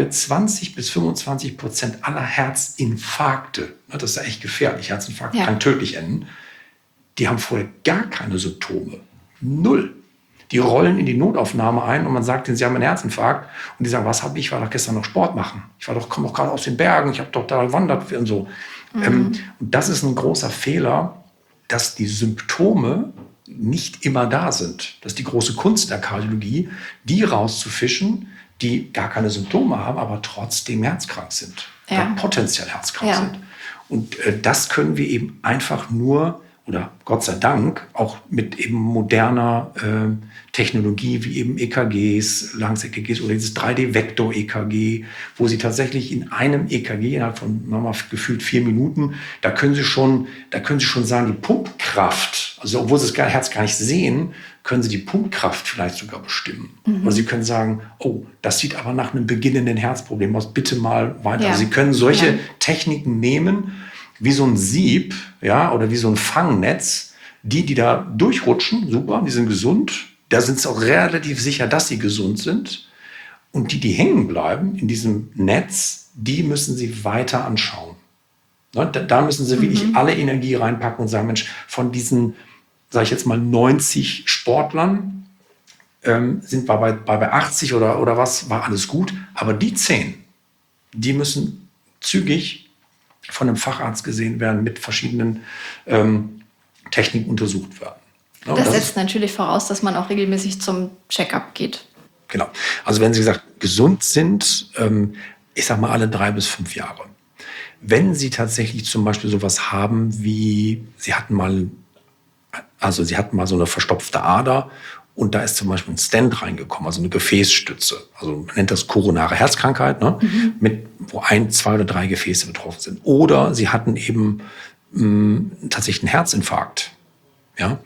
20-25% aller Herzinfarkte, das ist ja echt gefährlich, Herzinfarkt kann tödlich enden, die haben vorher gar keine Symptome. Null. Die rollen in die Notaufnahme ein und man sagt denen, sie haben einen Herzinfarkt. Und die sagen, was habe ich? Ich war doch gestern noch Sport machen. Komme doch gerade aus den Bergen. Ich habe doch da gewandert und so. Und das ist ein großer Fehler, dass die Symptome nicht immer da sind. Das ist die große Kunst der Kardiologie, die rauszufischen, die gar keine Symptome haben, aber trotzdem herzkrank sind. Ja. Potenziell herzkrank sind. Und das können wir eben einfach nur, oder Gott sei Dank, auch mit eben moderner Technologie wie eben EKGs, Langs-EKGs oder dieses 3D-Vektor-EKG, wo Sie tatsächlich in einem EKG innerhalb von nochmal gefühlt 4 Minuten, da können Sie schon sagen, die Pumpkraft, also obwohl Sie das Herz gar nicht sehen, können Sie die Pumpkraft vielleicht sogar bestimmen. Oder Sie können sagen, oh, das sieht aber nach einem beginnenden Herzproblem aus, bitte mal weiter. Ja. Also Sie können solche Techniken nehmen, wie so ein Sieb, ja, oder wie so ein Fangnetz. Die da durchrutschen, super, die sind gesund. Da sind sie auch relativ sicher, dass sie gesund sind. Und die hängen bleiben in diesem Netz, die müssen Sie weiter anschauen. Ne, da müssen Sie wirklich alle Energie reinpacken und sagen, Mensch, von diesen, sage ich jetzt mal, 90 Sportlern sind wir bei 80 oder was, war alles gut. Aber die 10, die müssen zügig von einem Facharzt gesehen werden, mit verschiedenen Techniken untersucht werden. Ja, das setzt natürlich voraus, dass man auch regelmäßig zum Check-up geht. Genau. Also wenn Sie gesagt gesund sind, ich sag mal alle 3 bis 5 Jahre. Wenn Sie tatsächlich zum Beispiel sowas haben wie, Sie hatten mal so eine verstopfte Ader und da ist zum Beispiel ein Stent reingekommen, also eine Gefäßstütze. Also man nennt das koronare Herzkrankheit, ne? Wo 1, 2 oder 3 Gefäße betroffen sind. Oder Sie hatten eben tatsächlich einen Herzinfarkt. Ja?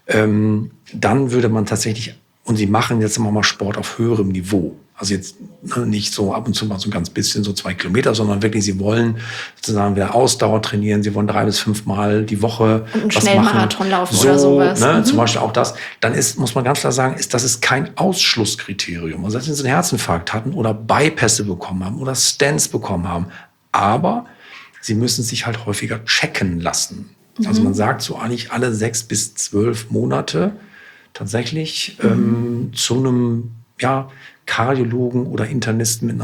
Dann würde man tatsächlich, und Sie machen jetzt immer mal Sport auf höherem Niveau. Also jetzt nicht so ab und zu mal so ein ganz bisschen, so 2 Kilometer, sondern wirklich, Sie wollen sozusagen wieder Ausdauer trainieren, Sie wollen 3 bis 5 Mal die Woche und einen Schnellmarathon laufen oder sowas. Ne, zum Beispiel auch das. Dann muss man ganz klar sagen, das ist kein Ausschlusskriterium. Also wenn Sie einen Herzinfarkt hatten oder Bypässe bekommen haben oder Stents bekommen haben, aber Sie müssen sich halt häufiger checken lassen. Also man sagt so eigentlich alle 6 bis 12 Monate tatsächlich zu einem Kardiologen oder Internisten mit einer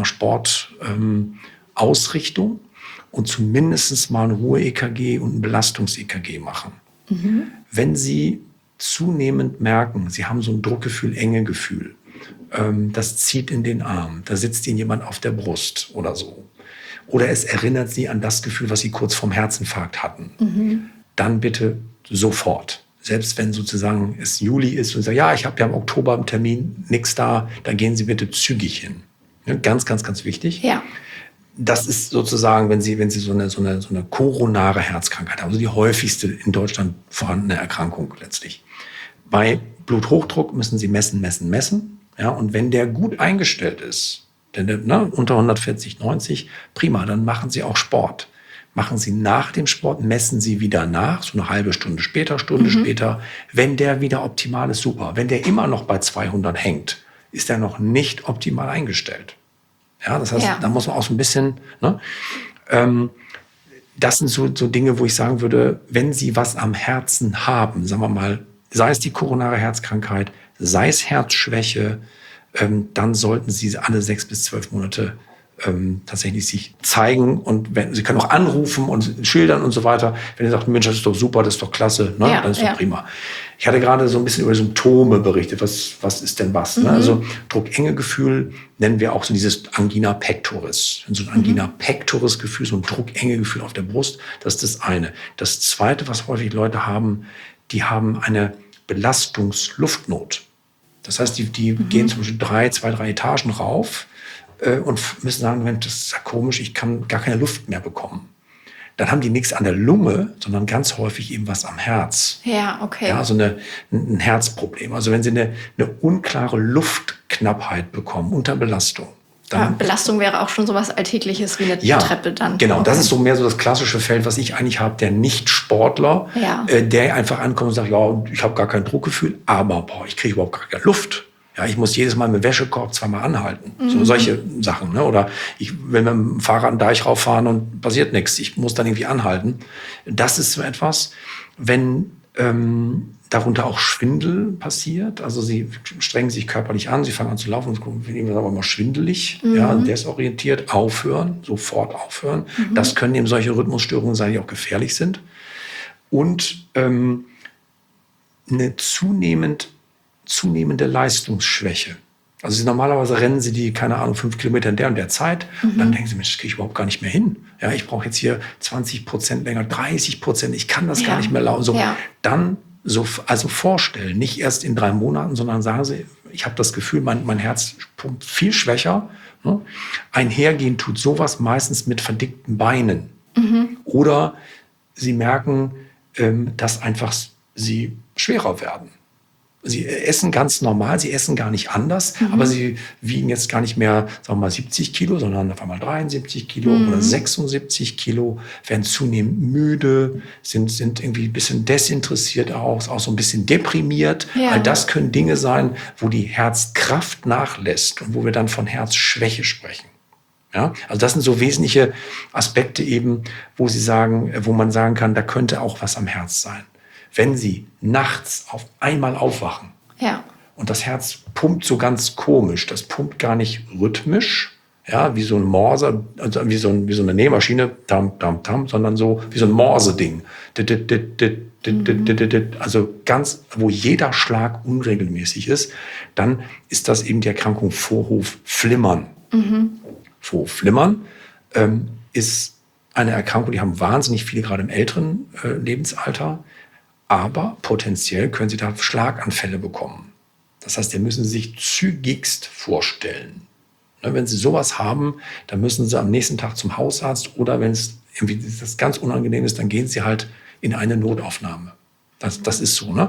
Sportausrichtung und zumindest mal ein Ruhe-EKG und ein Belastungs-EKG machen. Wenn Sie zunehmend merken, Sie haben so ein Druckgefühl, Engegefühl, das zieht in den Arm, da sitzt Ihnen jemand auf der Brust oder so. Oder es erinnert Sie an das Gefühl, was Sie kurz vorm Herzinfarkt hatten. Dann bitte sofort. Selbst wenn sozusagen es Juli ist und Sie sagen, ja, ich habe ja im Oktober einen Termin, nichts da, dann gehen Sie bitte zügig hin. Ja, ganz, ganz, ganz wichtig. Ja. Das ist sozusagen, wenn Sie so eine koronare Herzkrankheit haben, also die häufigste in Deutschland vorhandene Erkrankung letztlich. Bei Bluthochdruck müssen Sie messen. Ja, und wenn der gut eingestellt ist, unter 140/90, prima, dann machen Sie auch Sport. Machen Sie nach dem Sport, messen Sie wieder nach, so eine halbe Stunde später, Stunde später. Wenn der wieder optimal ist, super. Wenn der immer noch bei 200 hängt, ist er noch nicht optimal eingestellt. Ja, das heißt, da muss man auch so ein bisschen, ne? Das sind so Dinge, wo ich sagen würde, wenn Sie was am Herzen haben, sagen wir mal, sei es die koronare Herzkrankheit, sei es Herzschwäche, dann sollten Sie alle 6 bis 12 Monate tatsächlich sich zeigen und Sie können auch anrufen und schildern und so weiter. Wenn ihr sagt, Mensch, das ist doch super, das ist doch klasse, ne? Dann ist doch prima. Ich hatte gerade so ein bisschen über Symptome berichtet. Was ist denn was? Ne? Also Druckengegefühl nennen wir auch so dieses Angina pectoris. So ein Angina pectoris Gefühl, so ein Druckengegefühl auf der Brust, das ist das eine. Das zweite, was häufig Leute haben, die haben eine Belastungsluftnot. Das heißt, die gehen zum Beispiel 2, 3 Etagen rauf und müssen sagen, Mensch, das ist ja komisch, ich kann gar keine Luft mehr bekommen. Dann haben die nichts an der Lunge, sondern ganz häufig eben was am Herz. Ja, okay. Ja, also ein Herzproblem. Also wenn sie eine unklare Luftknappheit bekommen unter Belastung. Dann Belastung wäre auch schon sowas Alltägliches wie eine Treppe dann. Genau, das ist so mehr so das klassische Feld, was ich eigentlich habe, der Nicht-Sportler, der einfach ankommt und sagt, ja, ich habe gar kein Druckgefühl, aber ich kriege überhaupt gar keine Luft. Ja, ich muss jedes Mal mit dem Wäschekorb zweimal anhalten. So solche Sachen. Ne? Oder ich will mit dem Fahrrad einen Deich rauffahren und passiert nichts. Ich muss dann irgendwie anhalten. Das ist so etwas, wenn darunter auch Schwindel passiert. Also sie strengen sich körperlich an, sie fangen an zu laufen und werden aber immer schwindelig, desorientiert, aufhören, sofort aufhören. Das können eben solche Rhythmusstörungen sein, die auch gefährlich sind. Und eine zunehmende Leistungsschwäche. Also normalerweise rennen sie die, 5 Kilometer in der und der Zeit. Und dann denken sie, Mensch, das kriege ich überhaupt gar nicht mehr hin. Ja, ich brauche jetzt hier 20% länger, 30%, ich kann das gar nicht mehr laufen. So, dann also vorstellen, nicht erst in 3 Monaten, sondern sagen sie, ich habe das Gefühl, mein Herz pumpt viel schwächer. Ne? Einhergehen tut sowas meistens mit verdickten Beinen. Oder sie merken, dass einfach sie schwerer werden. Sie essen ganz normal, sie essen gar nicht anders, aber sie wiegen jetzt gar nicht mehr, sagen wir mal, 70 Kilo, sondern auf einmal 73 Kilo oder 76 Kilo, werden zunehmend müde, sind irgendwie ein bisschen desinteressiert auch so ein bisschen deprimiert. Ja. All das können Dinge sein, wo die Herzkraft nachlässt und wo wir dann von Herzschwäche sprechen. Ja? Also das sind so wesentliche Aspekte eben, wo man sagen kann, da könnte auch was am Herz sein. Wenn Sie nachts auf einmal aufwachen und das Herz pumpt so ganz komisch, das pumpt gar nicht rhythmisch, wie so ein Morse, also wie so eine Nähmaschine, tam, tam, tam, sondern so wie so ein Morse-Ding. Also ganz, wo jeder Schlag unregelmäßig ist, dann ist das eben die Erkrankung Vorhofflimmern. Vorhofflimmern ist eine Erkrankung, die haben wahnsinnig viele, gerade im älteren Lebensalter. Aber potenziell können Sie da Schlaganfälle bekommen. Das heißt, die müssen Sie sich zügigst vorstellen. Wenn Sie sowas haben, dann müssen Sie am nächsten Tag zum Hausarzt oder wenn es irgendwie das ganz unangenehm ist, dann gehen Sie halt in eine Notaufnahme. Das ist so. Ne?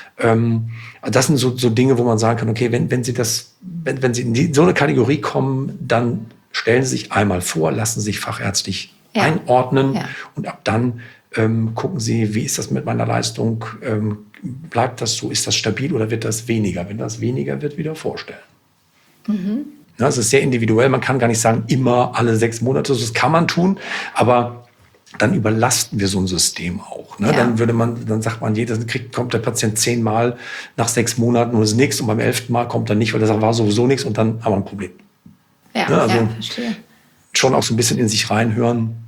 Das sind so Dinge, wo man sagen kann, okay, wenn Sie in so eine Kategorie kommen, dann stellen Sie sich einmal vor, lassen Sie sich fachärztlich einordnen und ab dann gucken Sie, wie ist das mit meiner Leistung? Bleibt das so? Ist das stabil oder wird das weniger? Wenn das weniger wird, wieder vorstellen. Das ist sehr individuell. Man kann gar nicht sagen, immer alle 6 Monate. Das kann man tun, aber dann überlasten wir so ein System auch. Ne? Dann sagt man, kommt der Patient 10 Mal nach 6 Monaten und es ist nichts und beim 11. Mal kommt er nicht, weil das war sowieso nichts und dann haben wir ein Problem. Verstehe. Schon auch so ein bisschen in sich reinhören.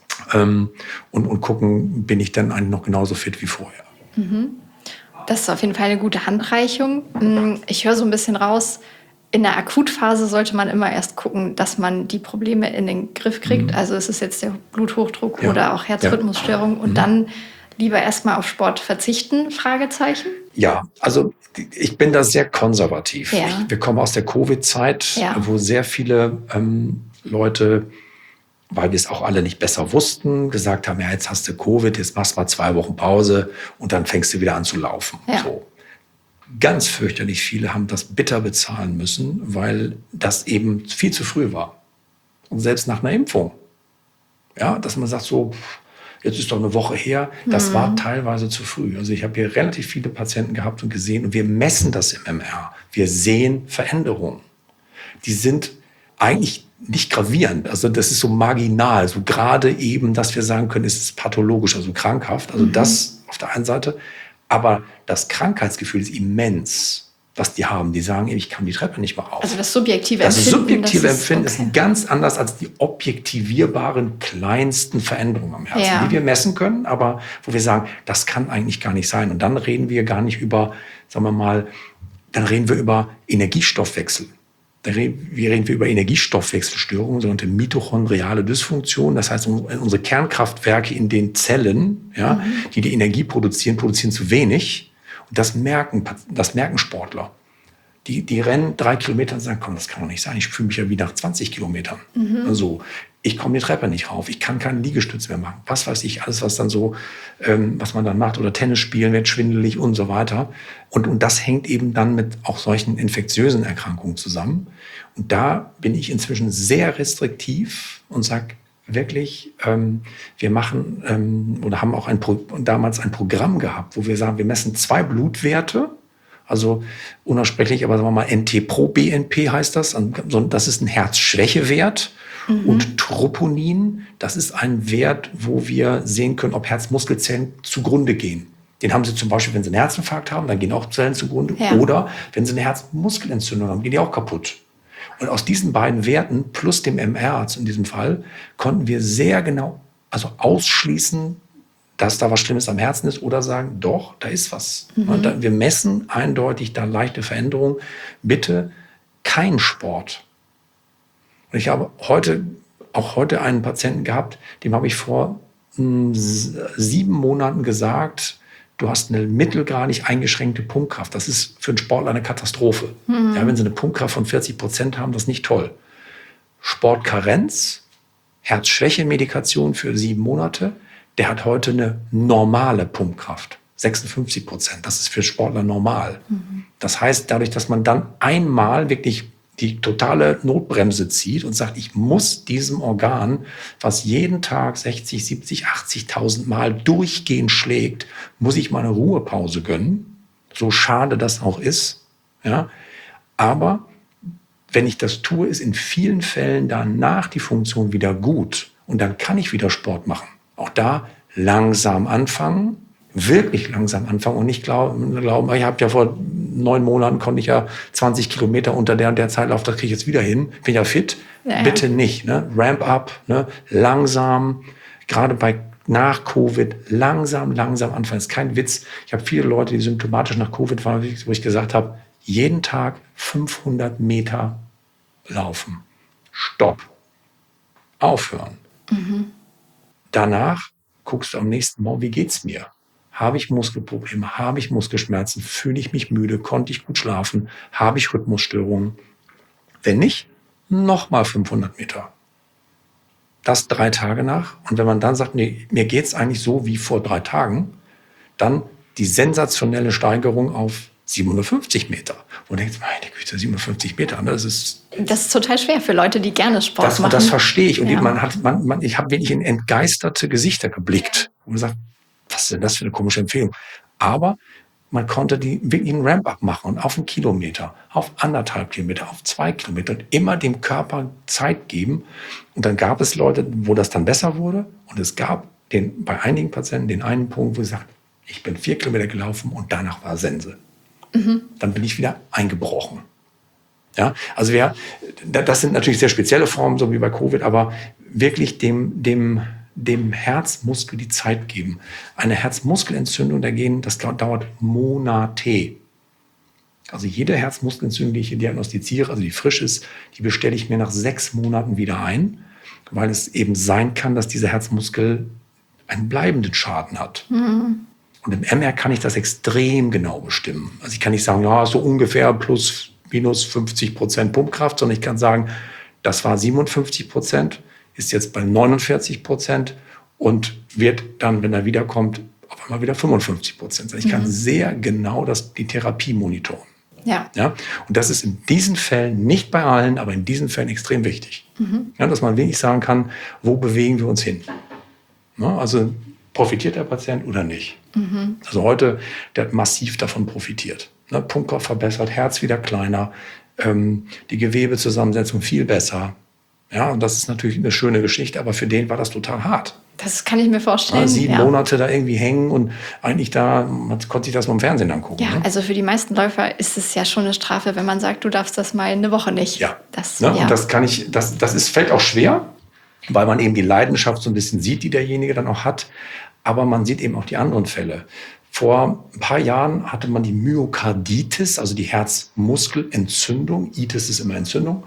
Und gucken, bin ich dann eigentlich noch genauso fit wie vorher. Das ist auf jeden Fall eine gute Handreichung. Ich höre so ein bisschen raus, in der Akutphase sollte man immer erst gucken, dass man die Probleme in den Griff kriegt. Also ist es jetzt der Bluthochdruck oder auch Herzrhythmusstörung und dann lieber erstmal auf Sport verzichten? Fragezeichen? Ja, also ich bin da sehr konservativ. Wir kommen aus der Covid-Zeit, wo sehr viele Leute, weil wir es auch alle nicht besser wussten, gesagt haben, jetzt hast du Covid, jetzt machst du mal 2 Wochen Pause und dann fängst du wieder an zu laufen. So. Ganz fürchterlich viele haben das bitter bezahlen müssen, weil das eben viel zu früh war. Und selbst nach einer Impfung. Dass man sagt so, jetzt ist doch eine Woche her, das war teilweise zu früh. Also ich habe hier relativ viele Patienten gehabt und gesehen und wir messen das im MR. Wir sehen Veränderungen. Die sind eigentlich nicht gravierend, also das ist so marginal, so gerade eben, dass wir sagen können, ist es pathologisch, also krankhaft, also das auf der einen Seite, aber das Krankheitsgefühl ist immens, was die haben. Die sagen, ich kann die Treppe nicht mehr rauf. Also das subjektive Empfinden. Das subjektive Empfinden ist ganz anders als die objektivierbaren kleinsten Veränderungen am Herzen, die wir messen können, aber wo wir sagen, das kann eigentlich gar nicht sein. Und dann reden wir gar nicht über, sagen wir mal, dann reden wir über Energiestoffwechsel. Wir reden über Energiestoffwechselstörungen, sogenannte mitochondriale Dysfunktion. Das heißt, unsere Kernkraftwerke in den Zellen, die Energie produzieren zu wenig. Und das merken Sportler. Die rennen 3 Kilometer und sagen, komm, das kann doch nicht sein. Ich fühle mich ja wie nach 20 Kilometern. Also, ich komme die Treppe nicht rauf. Ich kann keinen Liegestütz mehr machen. Was weiß ich, alles, was dann so, was man dann macht. Oder Tennis spielen, wird schwindelig und so weiter. Und das hängt eben dann mit auch solchen infektiösen Erkrankungen zusammen. Und da bin ich inzwischen sehr restriktiv und sage wirklich, wir machen oder haben auch damals ein Programm gehabt, wo wir sagen, wir messen 2 Blutwerte. Also unaussprechlich, aber sagen wir mal NT-proBNP heißt das. Das ist ein Herzschwächewert. Und Troponin, das ist ein Wert, wo wir sehen können, ob Herzmuskelzellen zugrunde gehen. Den haben sie zum Beispiel, wenn sie einen Herzinfarkt haben, dann gehen auch Zellen zugrunde. Ja. Oder wenn sie eine Herzmuskelentzündung haben, gehen die auch kaputt. Und aus diesen beiden Werten plus dem MR in diesem Fall konnten wir sehr genau ausschließen, dass da was Schlimmes am Herzen ist oder sagen, doch, da ist was. Und wir messen eindeutig da leichte Veränderungen. Bitte kein Sport. Und ich habe heute einen Patienten gehabt, dem habe ich vor 7 Monaten gesagt, du hast eine mittelgradig eingeschränkte Pumpkraft. Das ist für einen Sportler eine Katastrophe. Ja, wenn sie eine Pumpkraft von 40% haben, das ist nicht toll. Sportkarenz, Herzschwäche-Medikation für 7 Monate, der hat heute eine normale Pumpkraft. 56%. Das ist für Sportler normal. Das heißt, dadurch, dass man dann einmal wirklich die totale Notbremse zieht und sagt, ich muss diesem Organ, was jeden Tag 60, 70, 80.000 Mal durchgehend schlägt, muss ich mal eine Ruhepause gönnen. So schade das auch ist. Ja? Aber wenn ich das tue, ist in vielen Fällen danach die Funktion wieder gut. Und dann kann ich wieder Sport machen. Auch da langsam anfangen, wirklich langsam anfangen und nicht glauben, ich habe ja vor 9 Monaten konnte ich ja 20 Kilometer unter der und der Zeitlauf, das kriege ich jetzt wieder hin, bin ja fit. Ja. Bitte nicht, ne? Ramp up, ne? Langsam, gerade nach Covid, langsam anfangen. Das ist kein Witz. Ich habe viele Leute, die symptomatisch nach Covid waren, wo ich gesagt habe, jeden Tag 500 Meter laufen. Stopp. Aufhören. Danach guckst du am nächsten Morgen, wie geht's mir? Habe ich Muskelprobleme? Habe ich Muskelschmerzen? Fühle ich mich müde? Konnte ich gut schlafen? Habe ich Rhythmusstörungen? Wenn nicht, nochmal 500 Meter. Das 3 Tage nach. Und wenn man dann sagt, nee, mir geht's eigentlich so wie vor 3 Tagen, dann die sensationelle Steigerung auf 750 Meter. Und du denkst, meine Güte, 750 Meter, ne? Das ist total schwer für Leute, die gerne Sport machen. Das verstehe ich. Und ich habe wirklich in entgeisterte Gesichter geblickt und gesagt, was ist denn das für eine komische Empfehlung? Aber man konnte wirklich einen Ramp-up machen und auf 1 Kilometer, auf 1,5 Kilometer, auf 2 Kilometer und immer dem Körper Zeit geben. Und dann gab es Leute, wo das dann besser wurde. Und es gab bei einigen Patienten den einen Punkt, wo sie sagt, ich bin 4 Kilometer gelaufen und danach war Sense. Dann bin ich wieder eingebrochen. Ja, also das sind natürlich sehr spezielle Formen, so wie bei Covid, aber wirklich dem Herzmuskel die Zeit geben. Eine Herzmuskelentzündung dagegen, das dauert Monate. Also jede Herzmuskelentzündung, die ich hier diagnostiziere, also die frisch ist, die bestelle ich mir nach 6 Monaten wieder ein, weil es eben sein kann, dass dieser Herzmuskel einen bleibenden Schaden hat. Und im MR kann ich das extrem genau bestimmen. Also ich kann nicht sagen, ja, so ungefähr plus, minus 50% Pumpkraft, sondern ich kann sagen, das war 57%, ist jetzt bei 49% und wird dann, wenn er wiederkommt, auf einmal wieder 55%. Also ich kann sehr genau die Therapie monitoren. Ja. Und das ist in diesen Fällen, nicht bei allen, aber in diesen Fällen extrem wichtig. Ja, dass man wirklich sagen kann, wo bewegen wir uns hin? Ja, also profitiert der Patient oder nicht? Also heute, der hat massiv davon profitiert. Ne, Pumpkraft verbessert, Herz wieder kleiner, die Gewebezusammensetzung viel besser. Ja, und das ist natürlich eine schöne Geschichte, aber für den war das total hart. Das kann ich mir vorstellen. 7 Monate da irgendwie hängen und eigentlich man konnte sich das nur im Fernsehen angucken. Ja, ne? Also für die meisten Läufer ist es ja schon eine Strafe, wenn man sagt, du darfst das mal eine Woche nicht. Ja, und das fällt auch schwer, weil man eben die Leidenschaft so ein bisschen sieht, die derjenige dann auch hat. Aber man sieht eben auch die anderen Fälle. Vor ein paar Jahren hatte man die Myokarditis, also die Herzmuskelentzündung. Itis ist immer Entzündung.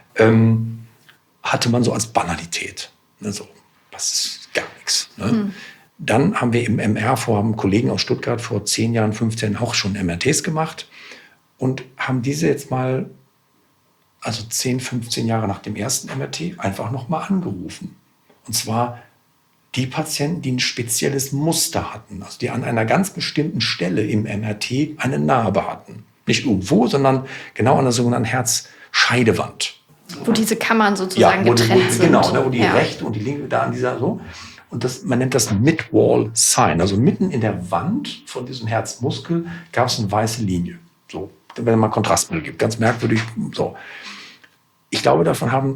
Hatte man so als Banalität. Ne, so, das ist gar nichts. Ne? Dann haben wir im MR haben Kollegen aus Stuttgart vor 10 Jahren, 15 auch schon MRTs gemacht und haben diese jetzt mal, also 10, 15 Jahre nach dem ersten MRT, einfach nochmal angerufen. Und zwar die Patienten, die ein spezielles Muster hatten, also die an einer ganz bestimmten Stelle im MRT eine Narbe hatten. Nicht irgendwo, sondern genau an der sogenannten Herzscheidewand. Wo diese Kammern sozusagen getrennt sind. Genau, wo die rechte und die linke da an dieser so. Und man nennt das Mid-Wall Sign. Also mitten in der Wand von diesem Herzmuskel gab es eine weiße Linie. So, wenn man Kontrastmittel gibt. Ganz merkwürdig. So. Ich glaube, davon haben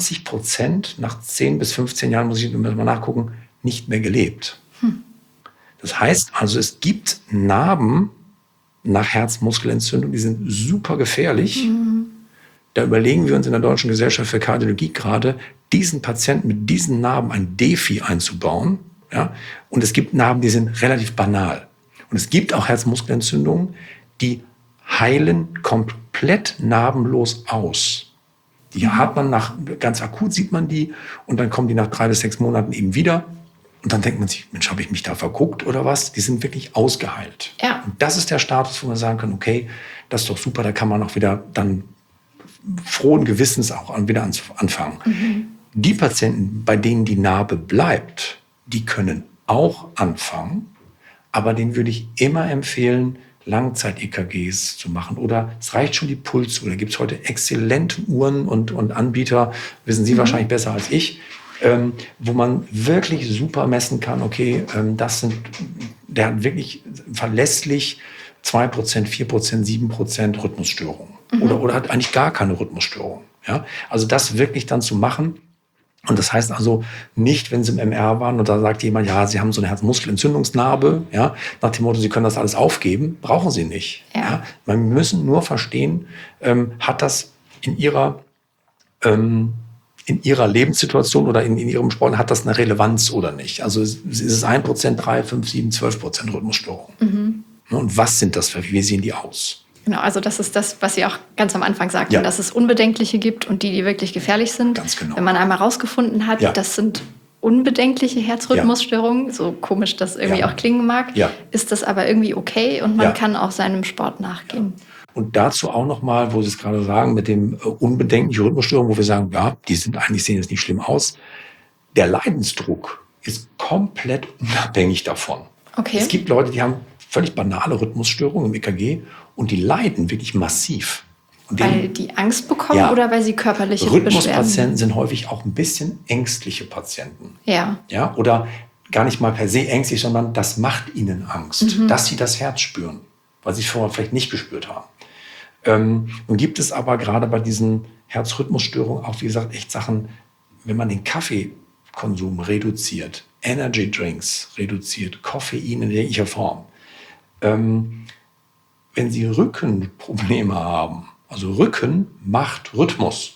20% nach 10 bis 15 Jahren, muss ich mal nachgucken, nicht mehr gelebt. Das heißt also, es gibt Narben nach Herzmuskelentzündung, die sind super gefährlich. Da überlegen wir uns in der Deutschen Gesellschaft für Kardiologie gerade, diesen Patienten mit diesen Narben ein Defi einzubauen. Ja? Und es gibt Narben, die sind relativ banal. Und es gibt auch Herzmuskelentzündungen, die heilen komplett narbenlos aus. Die hat man ganz akut sieht man die und dann kommen die nach 3 bis 6 Monaten eben wieder. Und dann denkt man sich, Mensch, habe ich mich da verguckt oder was? Die sind wirklich ausgeheilt. Ja. Und das ist der Status, wo man sagen kann, okay, das ist doch super, da kann man auch wieder dann frohen Gewissens auch wieder anfangen. Die Patienten, bei denen die Narbe bleibt, die können auch anfangen, aber denen würde ich immer empfehlen, Langzeit-EKGs zu machen. Oder es reicht schon die Pulsuhr. Da gibt es heute exzellente Uhren und Anbieter, wissen Sie wahrscheinlich besser als ich, wo man wirklich super messen kann, okay, der hat wirklich verlässlich 2%, 4%, 7% Rhythmusstörung. Oder hat eigentlich gar keine Rhythmusstörung. Ja? Also das wirklich dann zu machen. Und das heißt also nicht, wenn Sie im MR waren und da sagt jemand, ja, Sie haben so eine Herzmuskelentzündungsnarbe, ja, nach dem Motto, Sie können das alles aufgeben, brauchen Sie nicht. Ja. Ja? Wir müssen nur verstehen, hat das in Ihrer Lebenssituation oder in Ihrem Sport, hat das eine Relevanz oder nicht? Also ist es 1%, 3, 5, 7, 12% Rhythmusstörung? Und was sind das für, wie sehen die aus? Genau, also das ist das, was Sie auch ganz am Anfang sagten, Ja. dass es Unbedenkliche gibt und die wirklich gefährlich sind. Ganz genau. Wenn man einmal rausgefunden hat, Ja. das sind unbedenkliche Herzrhythmusstörungen, so komisch das irgendwie Ja. auch klingen mag, Ja. ist das aber irgendwie okay und man Ja. kann auch seinem Sport nachgehen. Und dazu auch nochmal, wo Sie es gerade sagen, mit dem unbedenklichen Rhythmusstörung, wo wir sagen, ja, sehen jetzt nicht schlimm aus. Der Leidensdruck ist komplett unabhängig davon. Okay. Es gibt Leute, die haben völlig banale Rhythmusstörungen im EKG und die leiden wirklich massiv. Und Weil die Angst bekommen Ja. oder weil sie körperliche Beschwerden? Rhythmuspatienten sind häufig auch ein bisschen ängstliche Patienten. Ja. Ja, oder gar nicht mal per se ängstlich, sondern das macht ihnen Angst, dass sie das Herz spüren, weil sie es vorher vielleicht nicht gespürt haben. Nun gibt es aber gerade bei diesen Herzrhythmusstörungen auch, wie gesagt, echt Sachen, wenn man den Kaffeekonsum reduziert, Energy Drinks reduziert, Koffein in jeglicher Form. Wenn Sie Rückenprobleme haben, also Rücken macht Rhythmus.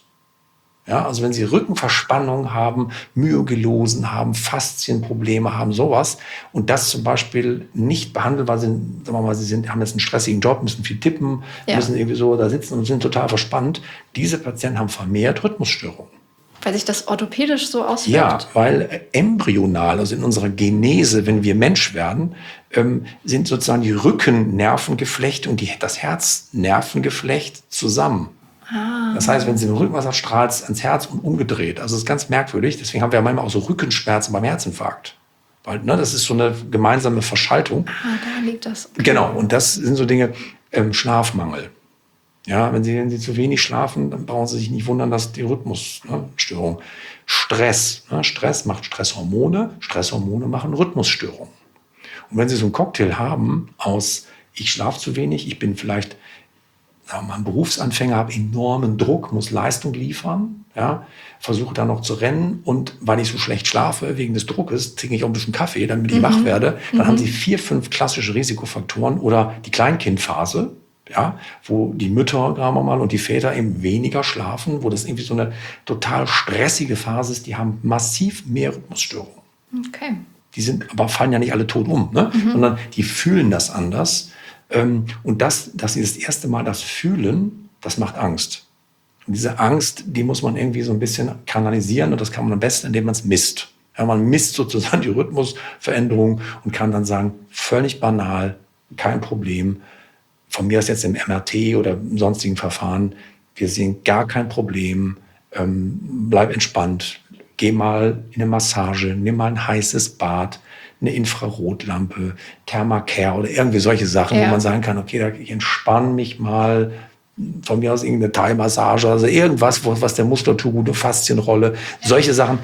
Ja, also wenn Sie Rückenverspannung haben, Myogelosen haben, Faszienprobleme haben, sowas, und das zum Beispiel nicht behandeln, weil Sie, sagen wir mal, haben jetzt einen stressigen Job, müssen viel tippen, Ja. müssen irgendwie so da sitzen und sind total verspannt. Diese Patienten haben vermehrt Rhythmusstörungen. Weil sich das orthopädisch so auswirkt? Ja, weil embryonal, also in unserer Genese, wenn wir Mensch werden, sind sozusagen die Rückennervengeflechte und das Herznervengeflecht zusammen. Das heißt, wenn Sie den Rückenwasser strahlt, ans Herz und umgedreht. Also das ist ganz merkwürdig. Deswegen haben wir ja manchmal auch so Rückenschmerzen beim Herzinfarkt. Weil, das ist so eine gemeinsame Verschaltung. Da liegt das. Okay. Genau, und das sind so Dinge, Schlafmangel. Ja, wenn Sie zu wenig schlafen, dann brauchen Sie sich nicht wundern, dass die Rhythmusstörung. Stress. Stress macht Stresshormone. Stresshormone machen Rhythmusstörungen. Und wenn Sie so einen Cocktail haben aus, ich schlafe zu wenig, ich bin vielleicht, sagen wir mal, ein Berufsanfänger, habe enormen Druck, muss Leistung liefern, ja, versuche dann noch zu rennen und weil ich so schlecht schlafe, wegen des Druckes, trinke ich auch ein bisschen Kaffee, damit ich wach werde. Dann haben Sie 4, 5 klassische Risikofaktoren oder die Kleinkindphase, ja, wo die Mütter, sagen wir mal, und die Väter eben weniger schlafen, wo das irgendwie so eine total stressige Phase ist, die haben massiv mehr Rhythmusstörungen. Okay. Fallen ja nicht alle tot um, ne? Sondern die fühlen das anders. Und dass sie das erste Mal das fühlen, das macht Angst. Und diese Angst, die muss man irgendwie so ein bisschen kanalisieren und das kann man am besten, indem man es misst. Ja, man misst sozusagen die Rhythmusveränderung und kann dann sagen, völlig banal, kein Problem. Von mir aus jetzt im MRT oder im sonstigen Verfahren, wir sehen gar kein Problem, bleib entspannt, geh mal in eine Massage, nimm mal ein heißes Bad, eine Infrarotlampe, Thermacare oder irgendwie solche Sachen, wo man sagen kann, okay, ich entspanne mich mal, von mir aus irgendeine Thai-Massage, also irgendwas, was der Muskulatur gut, eine Faszienrolle, solche Sachen.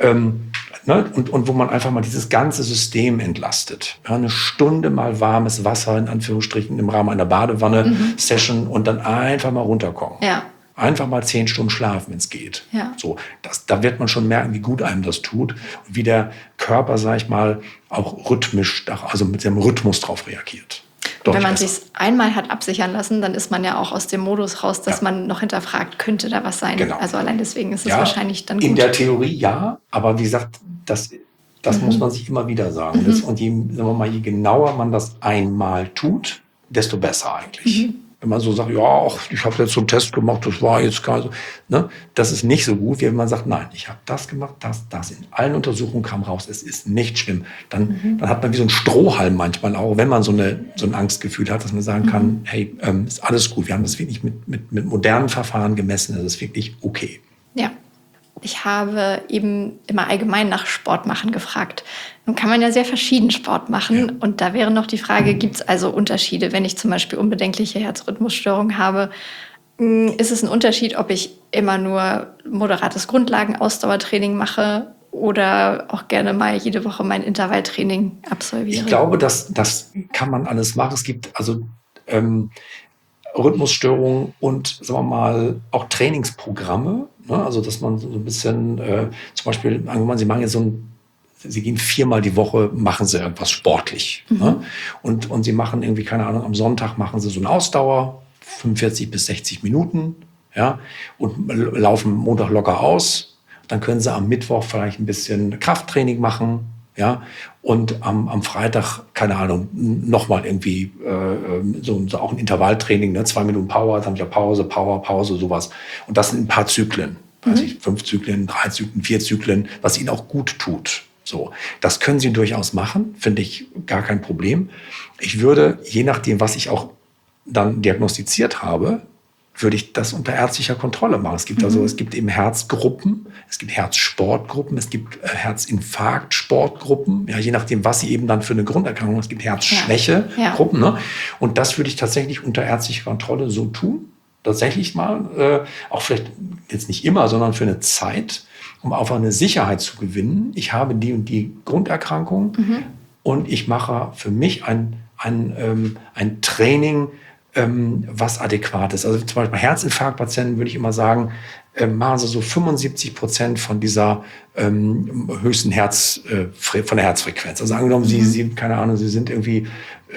Und wo man einfach mal dieses ganze System entlastet. Ja, eine Stunde mal warmes Wasser, in Anführungsstrichen, im Rahmen einer Badewanne-Session und dann einfach mal runterkommen. Ja. Einfach mal 10 Stunden schlafen, wenn es geht. Ja. So, da wird man schon merken, wie gut einem das tut und wie der Körper, sag ich mal, auch rhythmisch, also mit dem Rhythmus drauf reagiert. Und wenn man sich einmal hat absichern lassen, dann ist man ja auch aus dem Modus raus, dass man noch hinterfragt, könnte da was sein. Genau. Also allein deswegen ist es wahrscheinlich dann gut. In der Theorie ja, aber wie gesagt, das muss man sich immer wieder sagen. Und je genauer man das einmal tut, desto besser eigentlich. Wenn man so sagt, ja, ich habe jetzt so einen Test gemacht, das war jetzt gar so, ne? Das ist nicht so gut, wie wenn man sagt, nein, ich habe das gemacht, das. In allen Untersuchungen kam raus, es ist nicht schlimm. Dann hat man wie so einen Strohhalm manchmal auch, wenn man so ein Angstgefühl hat, dass man sagen kann, hey, ist alles gut. Wir haben das wirklich mit modernen Verfahren gemessen, das ist wirklich okay. Ja. Ich habe eben immer allgemein nach Sport machen gefragt. Nun kann man ja sehr verschieden Sport machen. Ja. Und da wäre noch die Frage, gibt es also Unterschiede, wenn ich zum Beispiel unbedenkliche Herzrhythmusstörungen habe? Ist es ein Unterschied, ob ich immer nur moderates Grundlagen-Ausdauertraining mache oder auch gerne mal jede Woche mein Intervalltraining absolviere? Ich glaube, das kann man alles machen. Es gibt also Rhythmusstörungen und, sagen wir mal, auch Trainingsprogramme. Ne? Also, dass man so ein bisschen, zum Beispiel, angenommen, Sie machen jetzt Sie gehen 4-mal die Woche, machen Sie irgendwas sportlich. Ne? Und Sie machen irgendwie, keine Ahnung, am Sonntag machen Sie so eine Ausdauer, 45 bis 60 Minuten, ja, und laufen Montag locker aus. Dann können Sie am Mittwoch vielleicht ein bisschen Krafttraining machen. Ja, und am Freitag, keine Ahnung, nochmal irgendwie so auch ein Intervalltraining, ne? 2 Minuten Power, dann wieder Pause, sowas. Und das sind ein paar Zyklen. Also 5 Zyklen, 3 Zyklen, 4 Zyklen, was Ihnen auch gut tut. So, das können Sie durchaus machen, finde ich gar kein Problem. Ich würde, je nachdem, was ich auch dann diagnostiziert habe, würde ich das unter ärztlicher Kontrolle machen. Es gibt eben Herzgruppen, es gibt Herzsportgruppen, es gibt Herzinfarktsportgruppen, ja, je nachdem, was sie eben dann für eine Grunderkrankung haben. Es gibt Herzschwächegruppen. Ne? Und das würde ich tatsächlich unter ärztlicher Kontrolle so tun. Tatsächlich mal, auch vielleicht jetzt nicht immer, sondern für eine Zeit, um einfach eine Sicherheit zu gewinnen. Ich habe die und die Grunderkrankung und ich mache für mich ein Training, was adäquat ist. Also zum Beispiel bei Herzinfarktpatienten würde ich immer sagen, machen Sie so 75% von dieser höchsten von der Herzfrequenz. Also angenommen, Sie keine Ahnung, Sie sind irgendwie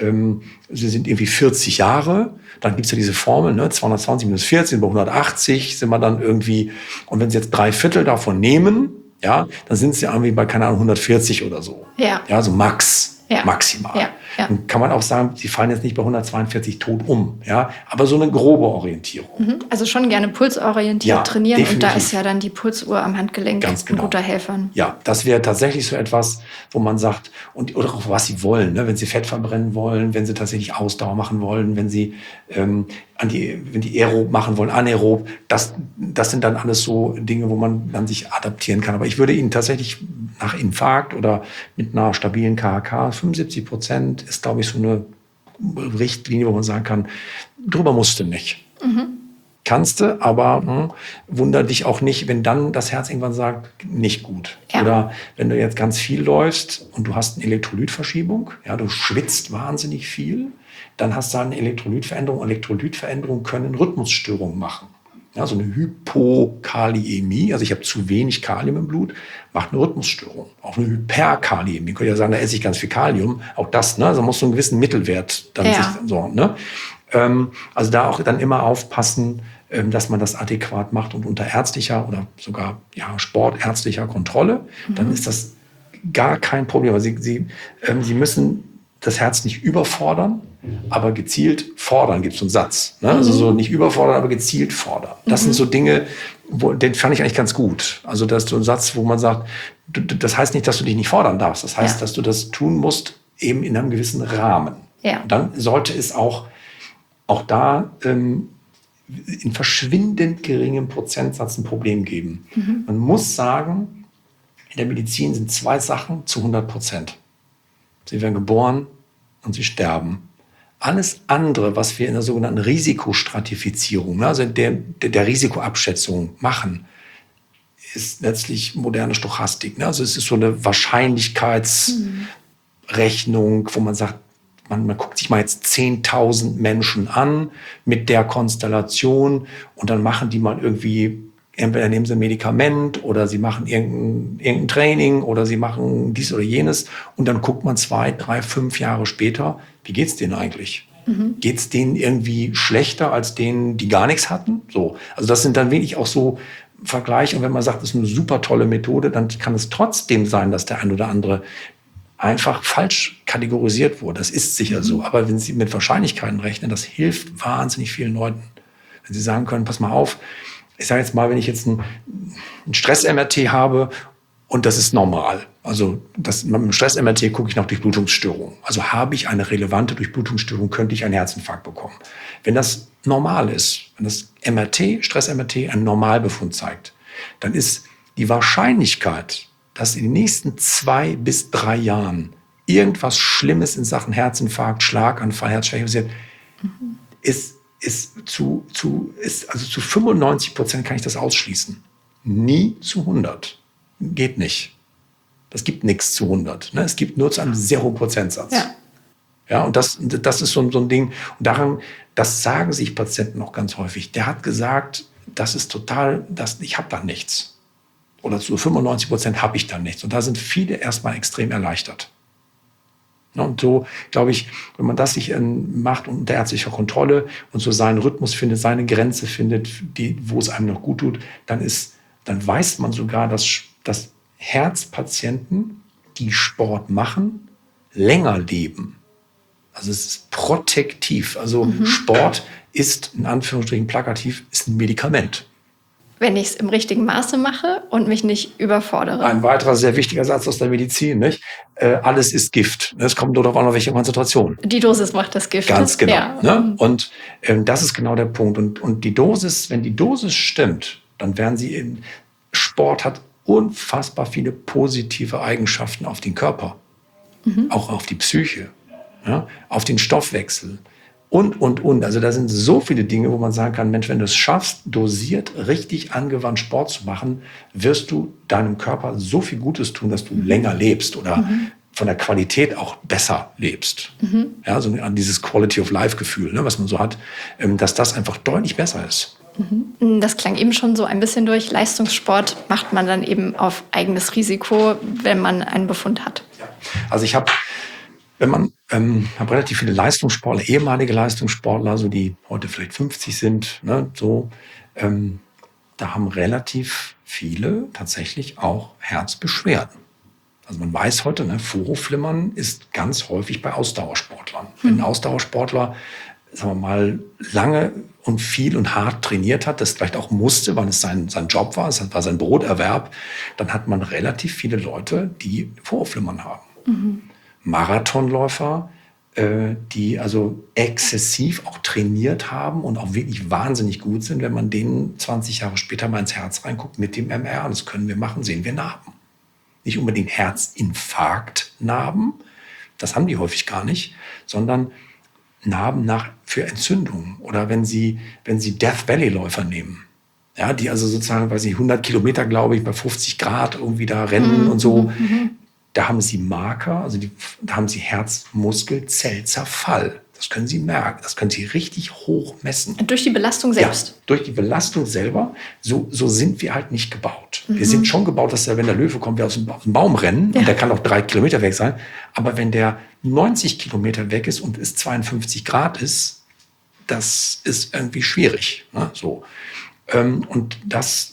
40 Jahre, dann gibt es ja diese Formel, ne, 220 minus 14, bei 180 sind wir dann irgendwie, und wenn Sie jetzt 3/4 davon nehmen, ja, dann sind Sie irgendwie bei, keine Ahnung, 140 oder so. Ja, so maximal. Ja. Dann kann man auch sagen, Sie fallen jetzt nicht bei 142 tot um, ja, aber so eine grobe Orientierung. Also schon gerne pulsorientiert trainieren, definitiv. Und da ist ja dann die Pulsuhr am Handgelenk ein guter Helfer. Ja, das wäre tatsächlich so etwas, wo man sagt, oder auch was Sie wollen, ne? Wenn Sie Fett verbrennen wollen, wenn Sie tatsächlich Ausdauer machen wollen, wenn Sie wenn die aerob machen wollen, anaerob, das sind dann alles so Dinge, wo man dann sich adaptieren kann. Aber ich würde Ihnen tatsächlich nach Infarkt oder mit einer stabilen KHK, 75% ist, glaube ich, so eine Richtlinie, wo man sagen kann, drüber musst du nicht. Kannst du, aber wunder dich auch nicht, wenn dann das Herz irgendwann sagt, nicht gut. Ja. Oder wenn du jetzt ganz viel läufst und du hast eine Elektrolytverschiebung, ja, du schwitzt wahnsinnig viel, dann hast du eine Elektrolytveränderung. Elektrolytveränderungen können Rhythmusstörungen machen. Ja, so eine Hypokaliämie, also ich habe zu wenig Kalium im Blut, macht eine Rhythmusstörung. Auch eine Hyperkaliämie, ich könnte ja sagen, da esse ich ganz viel Kalium. Auch das, ne, also muss so einen gewissen Mittelwert dann ne? Also da auch dann immer aufpassen, dass man das adäquat macht und unter ärztlicher oder sogar sportärztlicher Kontrolle. Dann ist das gar kein Problem. Also Sie müssen das Herz nicht überfordern, aber gezielt fordern, gibt es so einen Satz. Ne? Also so nicht überfordern, aber gezielt fordern. Das sind so Dinge, den fand ich eigentlich ganz gut. Also das ist so ein Satz, wo man sagt, das heißt nicht, dass du dich nicht fordern darfst. Das heißt, dass du das tun musst, eben in einem gewissen Rahmen. Ja. Und dann sollte es auch da in verschwindend geringem Prozentsatz ein Problem geben. Man muss sagen, in der Medizin sind 2 Sachen zu 100%. Sie werden geboren und sie sterben. Alles andere, was wir in der sogenannten Risikostratifizierung, also der Risikoabschätzung machen, ist letztlich moderne Stochastik. Also es ist so eine Wahrscheinlichkeitsrechnung, wo man sagt, man guckt sich mal jetzt 10.000 Menschen an mit der Konstellation und dann machen die mal irgendwie, entweder nehmen sie ein Medikament oder sie machen irgendein Training oder sie machen dies oder jenes und dann guckt man 2, 3, 5 Jahre später, wie geht's denen eigentlich? Geht's denen irgendwie schlechter als denen, die gar nichts hatten? So. Also das sind dann wirklich auch so Vergleiche. Und wenn man sagt, das ist eine super tolle Methode, dann kann es trotzdem sein, dass der ein oder andere einfach falsch kategorisiert wurde. Das ist sicher so. Aber wenn Sie mit Wahrscheinlichkeiten rechnen, das hilft wahnsinnig vielen Leuten. Wenn Sie sagen können, pass mal auf, ich sage jetzt mal, wenn ich jetzt ein Stress-MRT habe und das ist normal. Also mit dem Stress-MRT gucke ich nach Durchblutungsstörungen. Also habe ich eine relevante Durchblutungsstörung, könnte ich einen Herzinfarkt bekommen. Wenn das normal ist, wenn das MRT, Stress-MRT, einen Normalbefund zeigt, dann ist die Wahrscheinlichkeit, dass in den nächsten 2 bis 3 Jahren irgendwas Schlimmes in Sachen Herzinfarkt, Schlaganfall, Herzschwäche passiert, ist zu 95% kann ich das ausschließen. Nie zu 100. Geht nicht. Das gibt nichts zu 100. Ne? Es gibt nur zu einem sehr hohen Prozentsatz. Ja, und das ist so ein Ding. Und das sagen sich Patienten auch ganz häufig. Der hat gesagt, das ist total, ich habe da nichts. Oder zu 95% habe ich da nichts. Und da sind viele erstmal extrem erleichtert. Und so, glaube ich, wenn man das sich macht unter ärztlicher Kontrolle und so seinen Rhythmus findet, seine Grenze findet, wo es einem noch gut tut, dann weiß man sogar, dass Herzpatienten, die Sport machen, länger leben. Also es ist protektiv. Also Sport ist, in Anführungsstrichen plakativ, ist ein Medikament. Wenn ich es im richtigen Maße mache und mich nicht überfordere. Ein weiterer sehr wichtiger Satz aus der Medizin, nicht? Alles ist Gift. Es kommt nur darauf an, welche Konzentration. Die Dosis macht das Gift. Ganz genau. Ja. Ne? Und das ist genau der Punkt. Und die Dosis, wenn die Dosis stimmt, dann werden Sie Sport hat unfassbar viele positive Eigenschaften auf den Körper, auch auf die Psyche, ja? Auf den Stoffwechsel. Und. Also da sind so viele Dinge, wo man sagen kann, Mensch, wenn du es schaffst, dosiert, richtig angewandt Sport zu machen, wirst du deinem Körper so viel Gutes tun, dass du länger lebst oder von der Qualität auch besser lebst. Ja, so an dieses Quality-of-Life-Gefühl, ne, was man so hat, dass das einfach deutlich besser ist. Das klang eben schon so ein bisschen durch. Leistungssport macht man dann eben auf eigenes Risiko, wenn man einen Befund hat. Ja. Also ich habe relativ viele Leistungssportler, ehemalige Leistungssportler, so die heute vielleicht 50 sind, ne, so, da haben relativ viele tatsächlich auch Herzbeschwerden. Also man weiß heute, ne, Vorhofflimmern ist ganz häufig bei Ausdauersportlern. Wenn ein Ausdauersportler, sagen wir mal, lange und viel und hart trainiert hat, das vielleicht auch musste, weil es sein Job war, es war sein Broterwerb, dann hat man relativ viele Leute, die Vorhofflimmern haben. Marathonläufer, die also exzessiv auch trainiert haben und auch wirklich wahnsinnig gut sind, wenn man denen 20 Jahre später mal ins Herz reinguckt mit dem MR, das können wir machen, sehen wir Narben. Nicht unbedingt Herzinfarktnarben, das haben die häufig gar nicht, sondern Narben für Entzündungen. Oder wenn Sie Death Valley-Läufer nehmen, ja, die also sozusagen, 100 Kilometer, glaube ich, bei 50 Grad irgendwie da rennen und so, da haben Sie Marker, also da haben Sie Herzmuskelzellzerfall. Das können Sie merken, das können Sie richtig hoch messen. Durch die Belastung selbst? Ja, durch die Belastung selber. So sind wir halt nicht gebaut. Wir sind schon gebaut, dass wenn der Löwe kommt, wir aus dem Baum rennen, und der kann auch 3 Kilometer weg sein. Aber wenn der 90 Kilometer weg ist und es 52 Grad ist, das ist irgendwie schwierig. Ne? So. Und das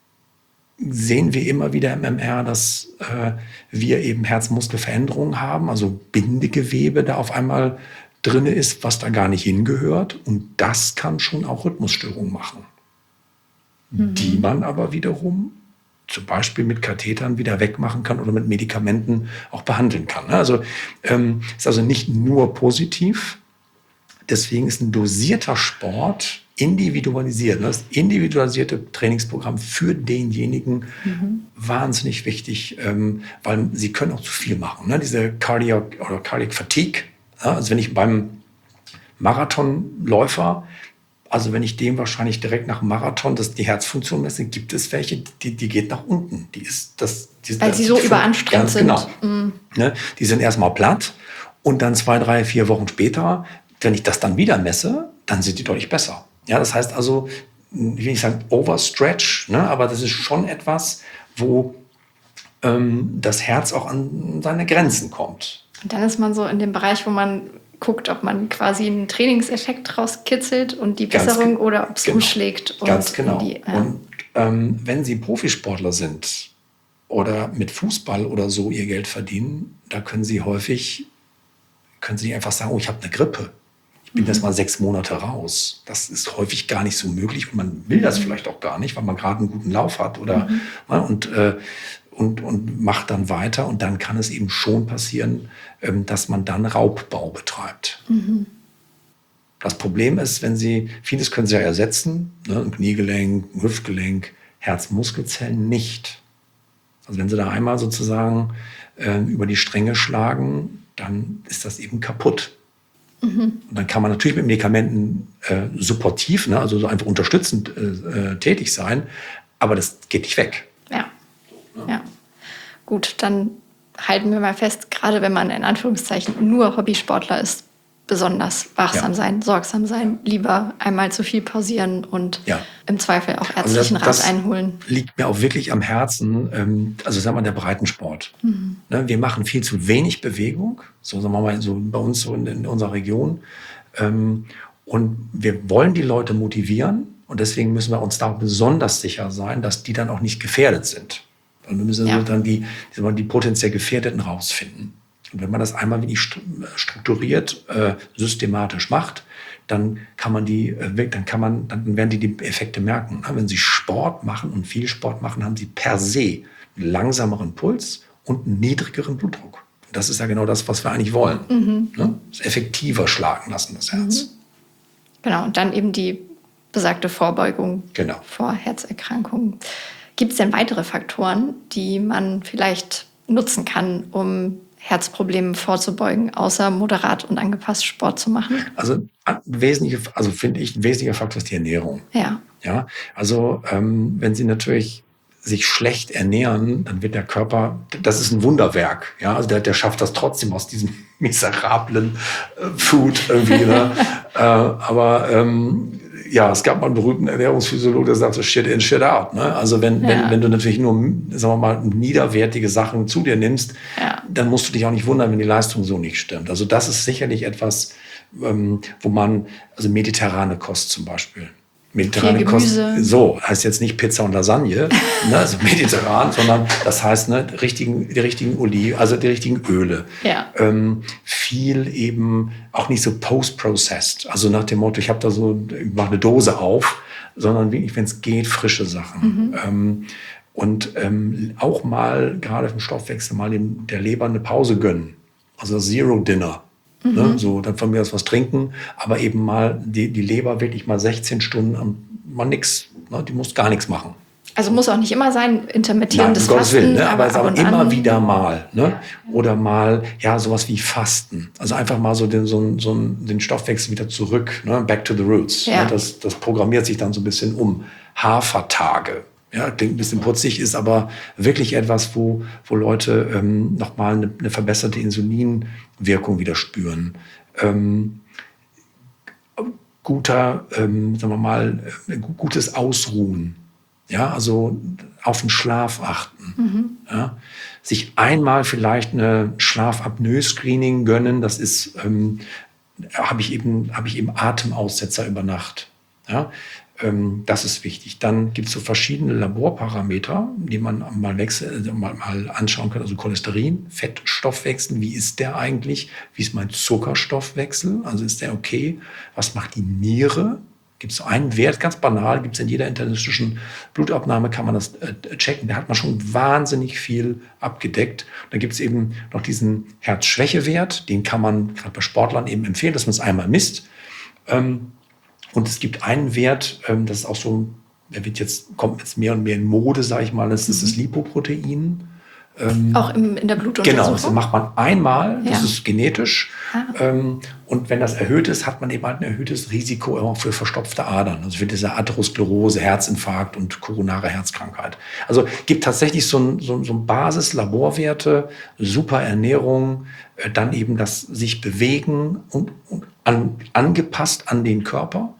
sehen wir immer wieder im MR, dass wir eben Herzmuskelveränderungen haben, also Bindegewebe da auf einmal drin ist, was da gar nicht hingehört. Und das kann schon auch Rhythmusstörungen machen, die man aber wiederum zum Beispiel mit Kathetern wieder wegmachen kann oder mit Medikamenten auch behandeln kann. Also ist also nicht nur positiv. Deswegen ist ein dosierter Sport individualisiert. Das individualisierte Trainingsprogramm für denjenigen wahnsinnig wichtig, weil sie können auch zu viel machen. Ne? Diese Cardiac Fatigue, ja, also wenn ich beim Marathonläufer, also wenn ich dem wahrscheinlich direkt nach dem Marathon die Herzfunktion messe, gibt es welche, die geht nach unten. Weil sie so überanstrengt sind. Ganz genau. Ne? Die sind erstmal platt Und dann 2, 3, 4 Wochen später, wenn ich das dann wieder messe, dann sind die deutlich besser. Ja, das heißt also, ich will nicht sagen Overstretch, ne, aber das ist schon etwas, wo das Herz auch an seine Grenzen kommt. Und dann ist man so in dem Bereich, wo man guckt, ob man quasi einen Trainingseffekt rauskitzelt und die Besserung oder ob es umschlägt. Und ganz genau. Und wenn Sie Profisportler sind oder mit Fußball oder so ihr Geld verdienen, da können Sie nicht einfach sagen, oh, ich habe eine Grippe. Ich bin jetzt mal 6 Monate raus. Das ist häufig gar nicht so möglich und man will das vielleicht auch gar nicht, weil man gerade einen guten Lauf hat oder und macht dann weiter. Und dann kann es eben schon passieren, dass man dann Raubbau betreibt. Das Problem ist, vieles können Sie ja ersetzen, ne, ein Kniegelenk, ein Hüftgelenk, Herzmuskelzellen nicht. Also wenn Sie da einmal sozusagen über die Stränge schlagen, dann ist das eben kaputt. Und dann kann man natürlich mit Medikamenten supportiv, ne, also so einfach unterstützend tätig sein, aber das geht nicht weg. Ja. Gut, dann halten wir mal fest, gerade wenn man in Anführungszeichen nur Hobbysportler ist, besonders wachsam sein, sorgsam sein, lieber einmal zu viel pausieren und im Zweifel auch ärztlichen Rat einholen. Das liegt mir auch wirklich am Herzen, also sagen wir der Breitensport. Ne, wir machen viel zu wenig Bewegung, so sagen wir mal so bei uns so in unserer Region. Und wir wollen die Leute motivieren und deswegen müssen wir uns da besonders sicher sein, dass die dann auch nicht gefährdet sind. Und wir müssen dann die potenziell Gefährdeten rausfinden. Und wenn man das einmal wirklich strukturiert, systematisch macht, dann werden die Effekte merken. Wenn Sie Sport machen und viel Sport machen, haben Sie per se einen langsameren Puls und einen niedrigeren Blutdruck. Und das ist ja genau das, was wir eigentlich wollen. Ne? Das effektiver schlagen lassen, das Herz. Genau, und dann eben die besagte Vorbeugung vor Herzerkrankungen. Gibt es denn weitere Faktoren, die man vielleicht nutzen kann, um Herzproblemen vorzubeugen, außer moderat und angepasst Sport zu machen? Also finde ich, ein wesentlicher Faktor ist die Ernährung. Ja, also wenn Sie natürlich sich schlecht ernähren, dann wird der Körper, das ist ein Wunderwerk. Ja, also der schafft das trotzdem aus diesem miserablen Food irgendwie. Ne? Es gab mal einen berühmten Ernährungsphysiologen, der sagte Shit in, Shit out. Ne? Also wenn du natürlich nur, sagen wir mal, niederwertige Sachen zu dir nimmst, dann musst du dich auch nicht wundern, wenn die Leistung so nicht stimmt. Also das ist sicherlich etwas, wo man, also mediterrane Kost zum Beispiel. Mediterrane Kost, so, heißt jetzt nicht Pizza und Lasagne, ne, also mediterran, sondern das heißt, ne, die richtigen Oliven, also die richtigen Öle. Viel eben auch nicht so post-processed, also nach dem Motto, ich mache eine Dose auf, sondern wirklich, wenn es geht, frische Sachen. Und auch mal, gerade im Stoffwechsel, mal der Leber eine Pause gönnen. Also Zero Dinner. Ne, so, dann von mir aus was trinken, aber eben mal die Leber wirklich mal 16 Stunden mal nix, ne, die muss gar nichts machen. Also muss auch nicht immer sein, intermittierendes Fasten. Gottes Willen, ne, aber immer wieder mal. Ne? Oder mal, sowas wie Fasten. Also einfach mal so den Stoffwechsel wieder zurück, ne? Back to the roots. Ne? Das programmiert sich dann so ein bisschen um. Hafertage. Ja, klingt ein bisschen putzig, ist aber wirklich etwas, wo Leute nochmal eine verbesserte Insulinwirkung wieder spüren. Gutes Ausruhen. Ja, also auf den Schlaf achten. Ja, sich einmal vielleicht eine Schlafapnoe-Screening gönnen. Das ist, habe ich eben Atemaussetzer über Nacht. Ja. Das ist wichtig. Dann gibt es so verschiedene Laborparameter, die man mal anschauen kann. Also Cholesterin, Fettstoffwechsel, wie ist der eigentlich? Wie ist mein Zuckerstoffwechsel? Also ist der okay? Was macht die Niere? Gibt es so einen Wert, ganz banal, gibt es in jeder internistischen Blutabnahme, kann man das checken. Da hat man schon wahnsinnig viel abgedeckt. Dann gibt es eben noch diesen Herzschwächewert, den kann man gerade bei Sportlern eben empfehlen, dass man es einmal misst. Und es gibt einen Wert, das ist auch so, kommt jetzt mehr und mehr in Mode, sage ich mal, das ist das Lipoprotein. Auch in der Blutuntersuchung? Genau, das macht man einmal, das Ja. ist genetisch. Und wenn das erhöht ist, hat man eben halt ein erhöhtes Risiko auch für verstopfte Adern. Also für diese Atherosklerose, Herzinfarkt und koronare Herzkrankheit. Also gibt tatsächlich so ein Basis-Laborwerte, super Ernährung, dann eben das sich bewegen und angepasst an den Körper.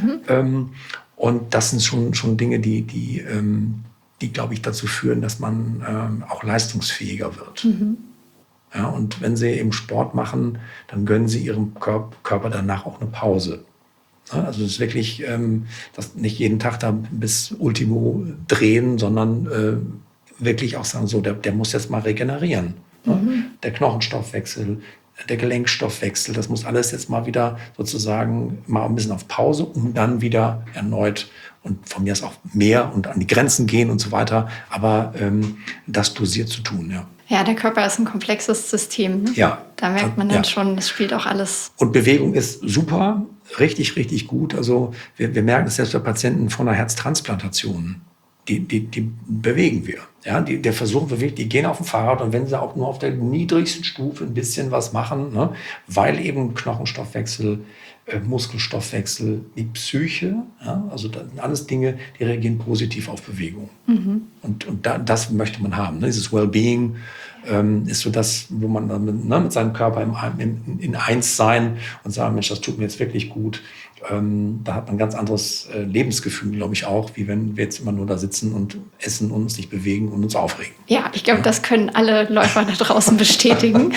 Und das sind schon Dinge, die glaube ich, dazu führen, dass man auch leistungsfähiger wird. Ja, und wenn Sie eben Sport machen, dann gönnen Sie Ihrem Körper danach auch eine Pause. Ja, also es ist wirklich, das nicht jeden Tag da bis Ultimo drehen, sondern wirklich auch sagen, so, der muss jetzt mal regenerieren. Ja? Der Knochenstoffwechsel, der Gelenkstoffwechsel, das muss alles jetzt mal wieder sozusagen mal ein bisschen auf Pause, um dann wieder erneut und von mir aus auch mehr und an die Grenzen gehen und so weiter, aber das dosiert zu tun, ja. Ja, der Körper ist ein komplexes System. Ne? Ja. Da merkt man dann schon, es spielt auch alles. Und Bewegung ist super, richtig, richtig gut. Also wir merken es selbst bei Patienten von einer Herztransplantation. Die bewegen wir. Ja, der Versuch bewegt, die gehen auf dem Fahrrad und wenn sie auch nur auf der niedrigsten Stufe ein bisschen was machen, ne, weil eben Knochenstoffwechsel, Muskelstoffwechsel, die Psyche, ja, also das sind alles Dinge, die reagieren positiv auf Bewegung. Und das möchte man haben. Ne? Dieses Wellbeing ist so das, wo man dann mit seinem Körper in eins sein und sagen, Mensch, das tut mir jetzt wirklich gut. Da hat man ein ganz anderes Lebensgefühl, glaube ich auch, wie wenn wir jetzt immer nur da sitzen und essen und uns nicht bewegen und uns aufregen. Ja, ich glaube, das können alle Läufer da draußen bestätigen.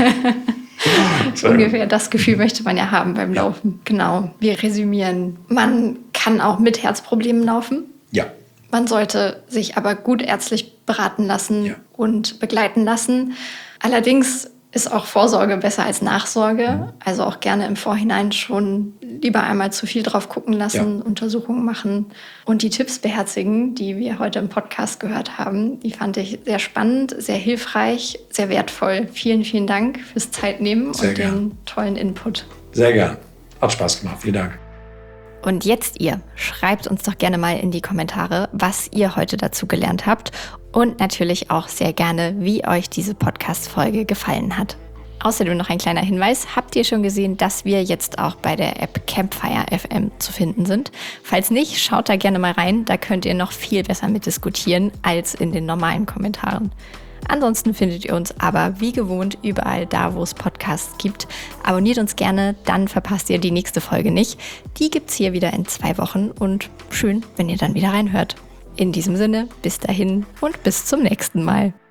Ungefähr das Gefühl möchte man ja haben beim Laufen. Genau, wir resümieren. Man kann auch mit Herzproblemen laufen. Ja. Man sollte sich aber gut ärztlich beraten lassen und begleiten lassen. Allerdings ist auch Vorsorge besser als Nachsorge. Also auch gerne im Vorhinein schon lieber einmal zu viel drauf gucken lassen, Untersuchungen machen und die Tipps beherzigen, die wir heute im Podcast gehört haben. Die fand ich sehr spannend, sehr hilfreich, sehr wertvoll. Vielen, vielen Dank fürs Zeitnehmen und den tollen Input. Sehr gern. Hat Spaß gemacht. Vielen Dank. Und jetzt ihr, schreibt uns doch gerne mal in die Kommentare, was ihr heute dazu gelernt habt und natürlich auch sehr gerne, wie euch diese Podcast-Folge gefallen hat. Außerdem noch ein kleiner Hinweis, habt ihr schon gesehen, dass wir jetzt auch bei der App Campfire FM zu finden sind? Falls nicht, schaut da gerne mal rein, da könnt ihr noch viel besser mitdiskutieren als in den normalen Kommentaren. Ansonsten findet ihr uns aber wie gewohnt überall da, wo es Podcasts gibt. Abonniert uns gerne, dann verpasst ihr die nächste Folge nicht. Die gibt's hier wieder in 2 Wochen und schön, wenn ihr dann wieder reinhört. In diesem Sinne, bis dahin und bis zum nächsten Mal.